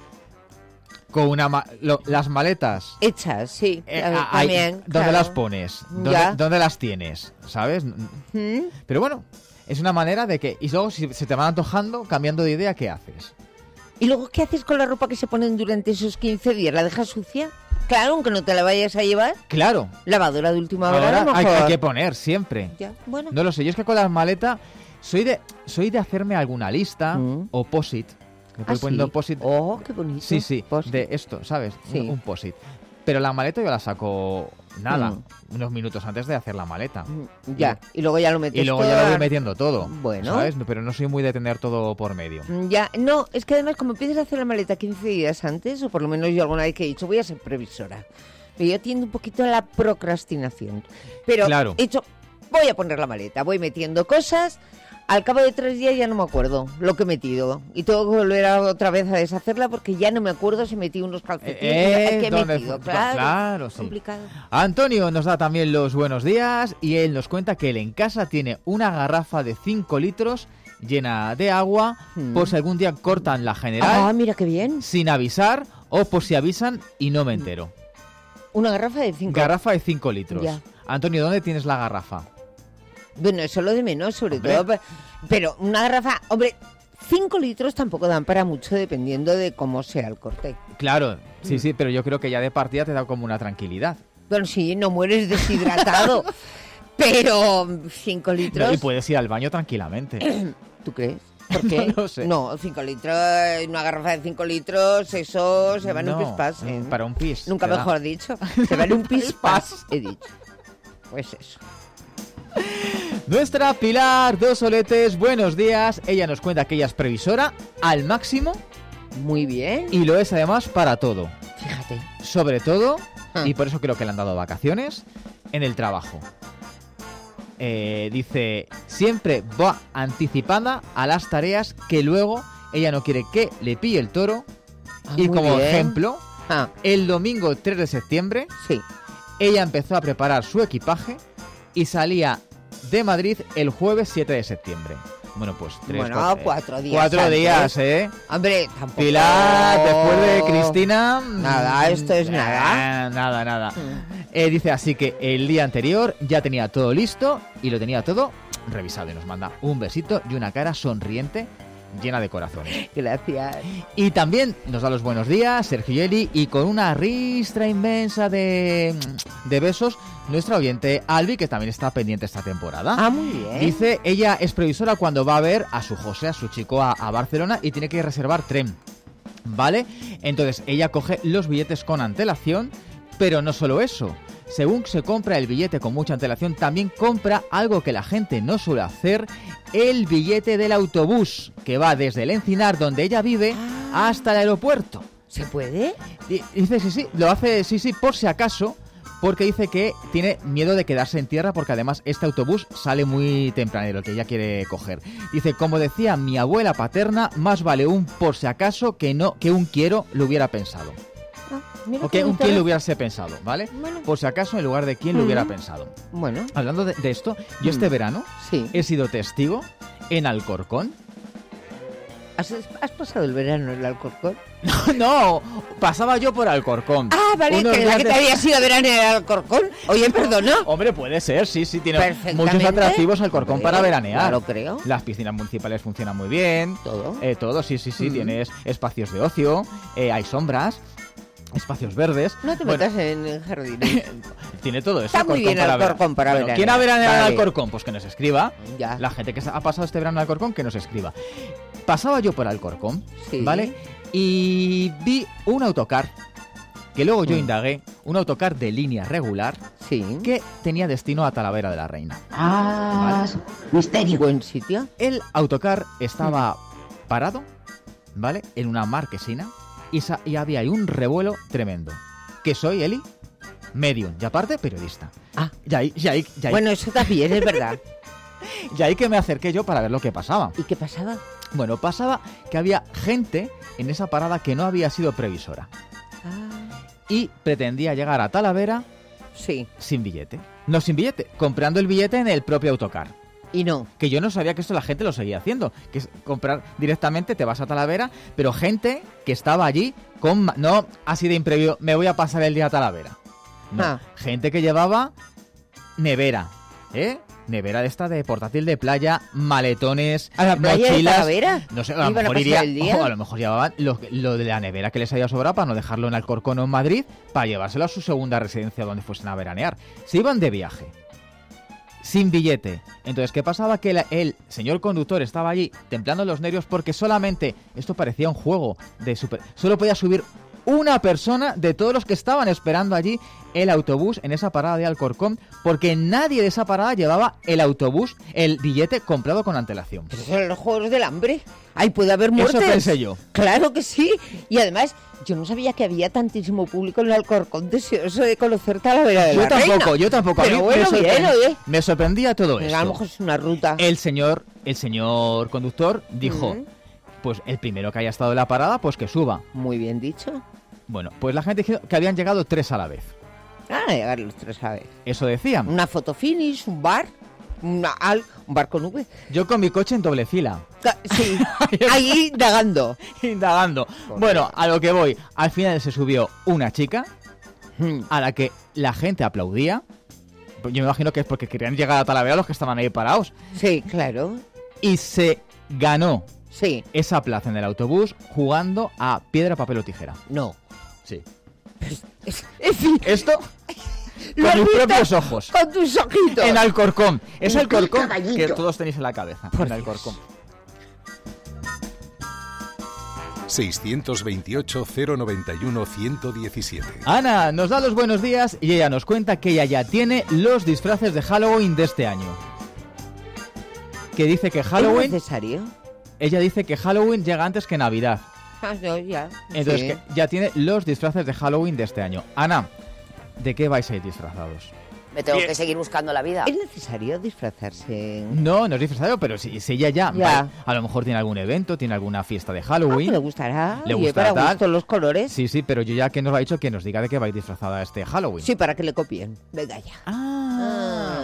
Con una ma lo, las maletas hechas, sí. Eh, hay, también, ¿Dónde claro. las pones? ¿Dónde, ¿Dónde las tienes? ¿Sabes? ¿Mm? Pero bueno, es una manera de que... Y luego, si se te van antojando, cambiando de idea, ¿qué haces? ¿Y luego qué haces con la ropa que se ponen durante esos quince días? ¿La dejas sucia? Claro, aunque no te la vayas a llevar. Claro. Lavadora de última hora, Ahora a lo hay, mejor. hay que poner, siempre. Ya, bueno. No lo sé, yo es que con las maletas soy de, soy de hacerme alguna lista mm. o post-it. Me voy ¿Ah, poniendo sí? post-it. Oh, qué bonito. Sí, sí, de esto, ¿sabes? Sí. Un, un post-it. Pero la maleta yo la saco, nada, mm. unos minutos antes de hacer la maleta. Mm, ya, y luego ya lo metes Y luego todo ya lo voy a... metiendo todo, bueno. ¿sabes? Pero no soy muy de tener todo por medio. Ya, no, es que además como empiezas a hacer la maleta quince días antes, o por lo menos yo alguna vez que he dicho, voy a ser previsora. Pero yo tiendo un poquito a la procrastinación. Pero claro. he dicho, voy a poner la maleta, voy metiendo cosas... Al cabo de tres días ya no me acuerdo lo que he metido. Y tengo que volver a otra vez a deshacerla porque ya no me acuerdo si metí unos calcetines. Eh, ¿Qué he metido? Fue? Claro, claro sí. complicado. Antonio nos da también los buenos días y él nos cuenta que él en casa tiene una garrafa de cinco litros llena de agua hmm. por si algún día cortan la general. Ah, mira qué bien. Sin avisar o por si avisan y no me entero. Una garrafa de cinco. Garrafa de cinco litros. Ya. Antonio, ¿dónde tienes la garrafa? Bueno, eso lo de menos, sobre hombre. todo. Pero una garrafa, hombre, cinco litros tampoco dan para mucho dependiendo de cómo sea el corte. Claro, sí, mm. sí, pero yo creo que ya de partida te da como una tranquilidad. Bueno, sí, no mueres deshidratado, pero cinco litros... No, y puedes ir al baño tranquilamente. ¿Tú crees? ¿Por qué? No lo sé. No, cinco litros, una garrafa de cinco litros, eso se va en no, un pispás. ¿eh? Para un pis. Nunca mejor da. dicho. Se va en un pispás, he dicho. Pues eso. Nuestra Pilar Dos Soletes, buenos días. Ella nos cuenta que ella es previsora al máximo. Muy bien. Y lo es además para todo. Fíjate. Sobre todo, ah. y por eso creo que le han dado vacaciones, en el trabajo. Eh, dice, siempre va anticipada a las tareas que luego ella no quiere que le pille el toro. Ah, y como bien. ejemplo, ah. el domingo tres de septiembre, sí. ella empezó a preparar su equipaje y salía de Madrid el jueves siete de septiembre. Bueno, pues tres, bueno, cuatro, cuatro días. Cuatro antes. días, ¿eh? Hombre, tampoco. Pilar, después de Cristina... Nada, esto es nada. Nada, nada, nada. Mm. Eh, dice así que el día anterior ya tenía todo listo y lo tenía todo revisado. Y nos manda un besito y una cara sonriente llena de corazones. Gracias. Y también nos da los buenos días Sergio y Eli, y con una ristra inmensa de, de besos, nuestra oyente Albi, que también está pendiente esta temporada. Ah, muy bien. Dice, ella es previsora cuando va a ver a su José, a su chico, a, a Barcelona, y tiene que reservar tren, ¿vale? Entonces ella coge los billetes con antelación, pero no solo eso, según se compra el billete con mucha antelación, también compra algo que la gente no suele hacer, el billete del autobús, que va desde el Encinar, donde ella vive, ah. hasta el aeropuerto. ¿Se puede? Y, dice, sí, sí, lo hace, sí, sí, por si acaso, porque dice que tiene miedo de quedarse en tierra, porque además este autobús sale muy tempranero, el que ella quiere coger. Dice, como decía mi abuela paterna, más vale un por si acaso que no que un quiero lo hubiera pensado. Ah, mira o que un quién lo hubiese pensado, ¿vale? Bueno. Por si acaso en lugar de quién lo hubiera pensado. Bueno. Hablando de, de esto, yo este verano sí. he sido testigo en Alcorcón. ¿Has, ¿Has pasado el verano en el Alcorcón? No, no, pasaba yo por Alcorcón. Ah, vale, Unos que la que de... te había sido verano en el Alcorcón. Oye, perdona. Hombre, puede ser, sí, sí, tiene muchos atractivos Alcorcón Hombre, para veranear. Claro, creo. Las piscinas municipales funcionan muy bien. Todo. Eh, todo, sí, sí, sí, Mm. tienes espacios de ocio, eh, hay sombras, espacios verdes. No te Bueno, metas en jardines. tiene todo eso. Está muy bien para Alcorcón para bueno, veranear. ¿quién ha veraneado en Vale. Alcorcón? Pues que nos escriba. Ya. La gente que ha pasado este verano en Alcorcón, que nos escriba. Pasaba yo por Alcorcón, Sí. ¿vale? Y vi un autocar, que luego yo Mm. indagué, un autocar de línea regular, Sí. que tenía destino a Talavera de la Reina. Ah, ¿Vale? misterio. Buen sitio. El autocar estaba parado, ¿vale? En una marquesina, y, sa- y había ahí un revuelo tremendo. Que soy, Eli, medium, y aparte periodista. Ah. Y ahí, y ahí, y ahí, Bueno, eso también es verdad. y ahí que me acerqué yo para ver lo que pasaba. ¿Y qué pasaba? Bueno, pasaba que había gente en esa parada que no había sido previsora. Ah, Y pretendía llegar a Talavera sí. sin billete. No sin billete, comprando el billete en el propio autocar. Y no. Que yo no sabía que esto la gente lo seguía haciendo. Que es comprar directamente, te vas a Talavera, pero gente que estaba allí con... ma- No así de imprevio, me voy a pasar el día a Talavera. No, Ah. gente que llevaba nevera, ¿eh? Nevera de esta de portátil de playa, maletones, ¿A la playa de mochilas. Talavera? No sé, a lo ¿Iban a mejor pasar iría, el día? o a lo mejor llevaban lo, lo de la nevera que les había sobrado para no dejarlo en Alcorcón o en Madrid, para llevárselo a su segunda residencia donde fuesen a veranear. Se iban de viaje, sin billete. Entonces, ¿qué pasaba? Que la- el señor conductor estaba allí templando los nervios porque solamente, esto parecía un juego de super... Solo podía subir una persona de todos los que estaban esperando allí el autobús en esa parada de Alcorcón, porque nadie de esa parada llevaba el autobús, el billete comprado con antelación. Pero son los juegos del hambre. Ahí puede haber muertes. Eso pensé yo. Claro que sí. Y además, yo no sabía que había tantísimo público en el Alcorcón deseoso de conocer Talavera de Yo la tampoco, Reina. yo tampoco. A Pero mí bueno, me, sorpre- bien, oye. me sorprendía todo Venga, esto. a lo mejor es una ruta. El señor, el señor conductor dijo, Mm. pues el primero que haya estado en la parada, pues que suba. Muy bien dicho. Bueno, pues la gente dijo que habían llegado tres a la vez. Ah, llegar los tres a ver. Eso decían. Una foto finish, un bar, una al, un bar con V. Yo con mi coche en doble fila. Ca- Sí, ahí indagando. Indagando. Bueno, a lo que voy. Al final se subió una chica Hmm. a la que la gente aplaudía. Pues yo me imagino que es porque querían llegar a Talavera los que estaban ahí parados. Sí, claro. Y se ganó Sí. esa plaza en el autobús jugando a piedra, papel o tijera. No. Sí. Es- En fin, Esto lo con has mis visto propios ojos. con tus ojitos. En Alcorcón. Es Un Alcorcón caballito. que todos tenéis en la cabeza. Por en Dios. Alcorcón. seiscientos veintiocho, cero noventa y uno, ciento diecisiete. Ana nos da los buenos días y ella nos cuenta que ella ya tiene los disfraces de Halloween de este año. Que dice que ¿Es Halloween... necesario? Ella dice que Halloween llega antes que Navidad. Ah, no, ya. Entonces Sí. que ya tiene los disfraces de Halloween de este año. Ana, ¿de qué vais a ir disfrazados? Me tengo que seguir buscando la vida. ¿Es necesario disfrazarse? No, no es disfrazado, pero si, si ella ya, Ya. va- a lo mejor tiene algún evento, tiene alguna fiesta de Ah, Halloween. le gustará. Le Oye, gustará para tal. gusto los colores. Sí, sí, pero yo ya que nos lo ha dicho que nos diga de qué vais disfrazada este Halloween. Sí, para que le copien. Venga ya. Ah.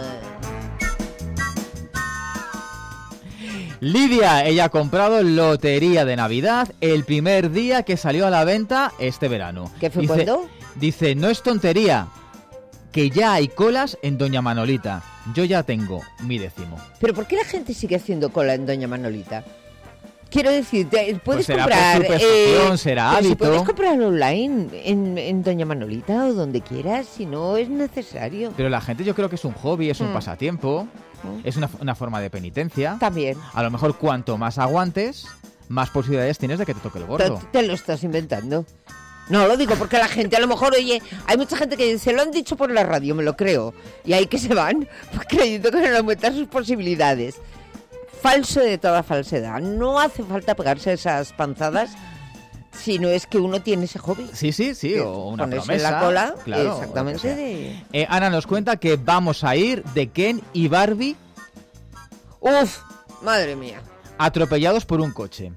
Lidia, ella ha comprado lotería de Navidad el primer día que salió a la venta este verano. ¿Qué fue dice, cuándo? Dice, no es tontería, que ya hay colas en Doña Manolita. Yo ya tengo mi décimo. ¿Pero por qué la gente sigue haciendo cola en Doña Manolita? Quiero decir, te- puedes Pues será por comprar... superstición, será pero si hábito. puedes comprar online en, en Doña Manolita o donde quieras, si no es necesario. Pero la gente yo creo que es un hobby, es un Mm. pasatiempo, Mm. es una, una forma de penitencia. También. A lo mejor cuanto más aguantes, más posibilidades tienes de que te toque el Te, gordo. te lo estás inventando. No, lo digo porque la gente a lo mejor, oye, hay mucha gente que dice, lo han dicho por la radio, me lo creo. Y ahí que se van, pues creyendo que van a aumentar sus posibilidades. Falso de toda falsedad. No hace falta pegarse esas panzadas si no es que uno tiene ese hobby. Sí, sí, sí, o una ponerse promesa. la cola, claro, exactamente. De... Eh, Ana nos cuenta que vamos a ir de Ken y Barbie. Uf, madre mía. Atropellados por un coche.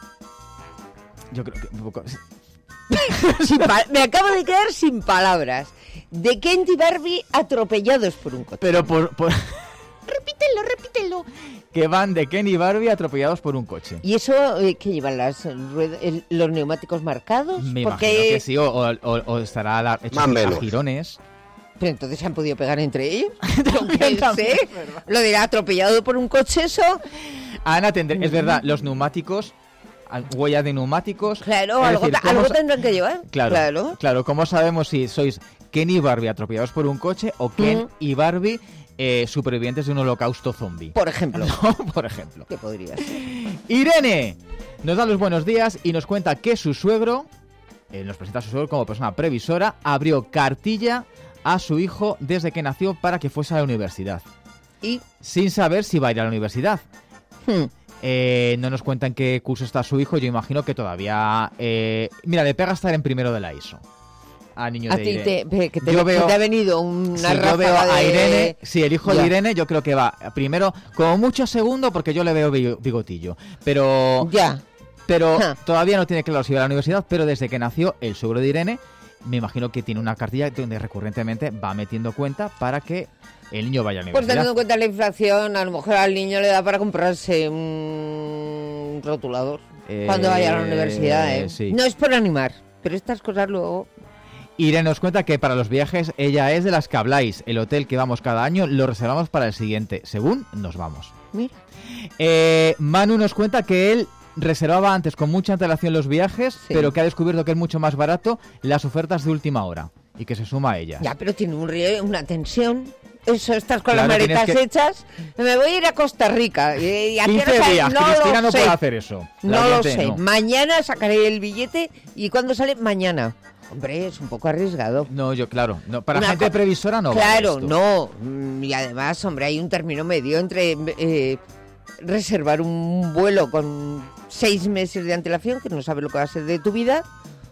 Yo creo que un poco... Sin pa- me acabo de quedar sin palabras. De Ken y Barbie atropellados por un coche. Pero por... por... repítelo, repítelo. Que van de Ken y Barbie atropellados por un coche. ¿Y eso eh, qué llevan? Las rued- el- ¿Los neumáticos marcados? Me Porque... imagino que sí, o, o, o estará la, hecho Más a menos. girones. Pero entonces se han podido pegar entre ellos. Lo que sé. Lo de atropellado por un coche, eso. Ana, tendré, es verdad, los neumáticos, a- huellas de neumáticos. Claro, es algo, decir, algo ¿cómo sa- tendrán que llevar. Claro, claro. claro, ¿cómo sabemos si sois Ken y Barbie atropellados por un coche o Ken Ujú. y Barbie eh, supervivientes de un holocausto zombie? Por ejemplo. No, por ejemplo. ¿Qué podría ser? Irene nos da los buenos días y nos cuenta que su suegro, eh, nos presenta a su suegro como persona previsora, abrió cartilla a su hijo desde que nació para que fuese a la universidad. Y sin saber si va a ir a la universidad. Hmm. Eh, no nos cuentan qué curso está su hijo, yo imagino que todavía... Eh, mira, le pega estar en primero de la I S O. A niño A de ti Irene. te, ve- que te, Yo que veo- te ha venido una Si yo ráfaga veo a de... Irene, sí, el hijo Ya. de Irene, yo creo que va primero, como mucho segundo, porque yo le veo bi- bigotillo. Pero... Ya. Pero Ja. todavía no tiene claro si va a la universidad, pero desde que nació el suegro de Irene, me imagino que tiene una cartilla donde recurrentemente va metiendo cuenta para que el niño vaya a la Pues universidad. teniendo en cuenta la inflación, a lo mejor al niño le da para comprarse un rotulador Eh, cuando vaya a la universidad, ¿eh? sí. No es por animar, pero estas cosas luego... Irene nos cuenta que para los viajes ella es de las que habláis. El hotel que vamos cada año lo reservamos para el siguiente, según nos vamos. Mira. Eh, Manu nos cuenta que él reservaba antes con mucha antelación los viajes, Sí. pero que ha descubierto que es mucho más barato las ofertas de última hora y que se suma a ellas. Ya, pero tiene un rie- una tensión. Eso, estás con Claro, las tienes maletas que- hechas. Me voy a ir a Costa Rica. ¿Y a qué quince hora sale? días, No Cristina lo no sé. puede hacer eso. La No lo oyente sé. no. Mañana sacaré el billete. ¿Y cuándo sale? Mañana. Hombre, es un poco arriesgado. No, yo, claro. No, para Una gente co- previsora no. vale Claro, esto. no. Mm, Y además, hombre, hay un término medio entre eh, reservar un vuelo con seis meses de antelación, que no sabes lo que va a ser de tu vida,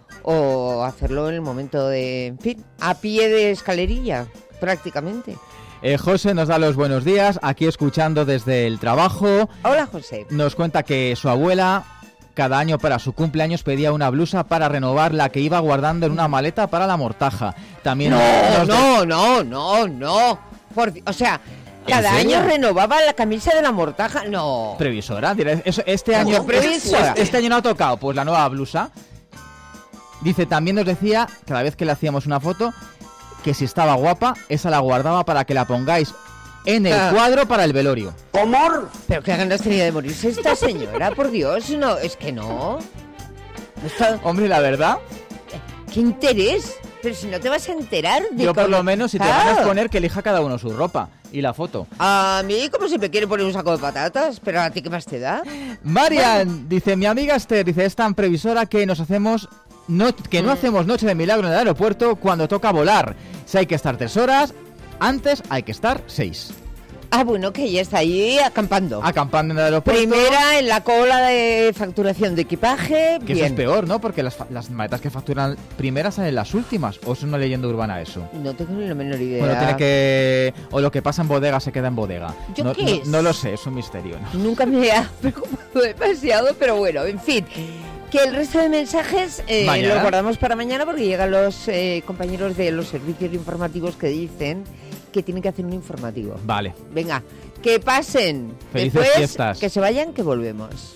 o hacerlo en el momento de, en fin, a pie de escalerilla, prácticamente. Eh, José nos da los buenos días, aquí escuchando desde el trabajo. Hola, José. Nos cuenta que su abuela cada año para su cumpleaños pedía una blusa para renovar la que iba guardando en una maleta para la mortaja. También No, nos de- no, no, no, no. Por di- o sea, cada serio? año renovaba la camisa de la mortaja. No. Previsora, diré, eso, este ¿Cómo año previsora? Este año no ha tocado pues la nueva blusa. Dice, también nos decía, cada vez que le hacíamos una foto, que si estaba guapa, esa la guardaba para que la pongáis en el Ah. cuadro para el velorio. ¿Cómo? Pero qué ganas tenía de morirse esta señora, por Dios. No, es que no. Esto- Hombre, la verdad, ¿Qué interés? Pero si no te vas a enterar de yo por cómo- lo menos si te Claro. van a exponer que elija cada uno su ropa y la foto. A mí, como si me quiere poner un saco de patatas, pero a ti, ¿qué más te da? Marian, dice, mi amiga Esther, dice, es tan previsora que nos hacemos... No, que no hacemos noche de milagro en el aeropuerto cuando toca volar. Si hay que estar tres horas, antes hay que estar seis. Ah, bueno, que ella está ahí acampando. Acampando en el aeropuerto. Primera en la cola de facturación de equipaje. Que bien. eso es peor, ¿no? Porque las, fa- las maletas que facturan primeras salen las últimas. ¿O es una leyenda urbana eso? No tengo ni la menor idea. Bueno, tiene que... O lo que pasa en bodega se queda en bodega. ¿Yo no, qué no- es? no lo sé, es un misterio, ¿no? Nunca me ha preocupado demasiado, pero bueno, en fin. Que el resto de mensajes eh, Mañana. los guardamos para mañana porque llegan los eh, compañeros de los servicios informativos que dicen que tienen que hacer un informativo. Vale. Venga, que pasen. Felices Después, fiestas. que se vayan, que volvemos.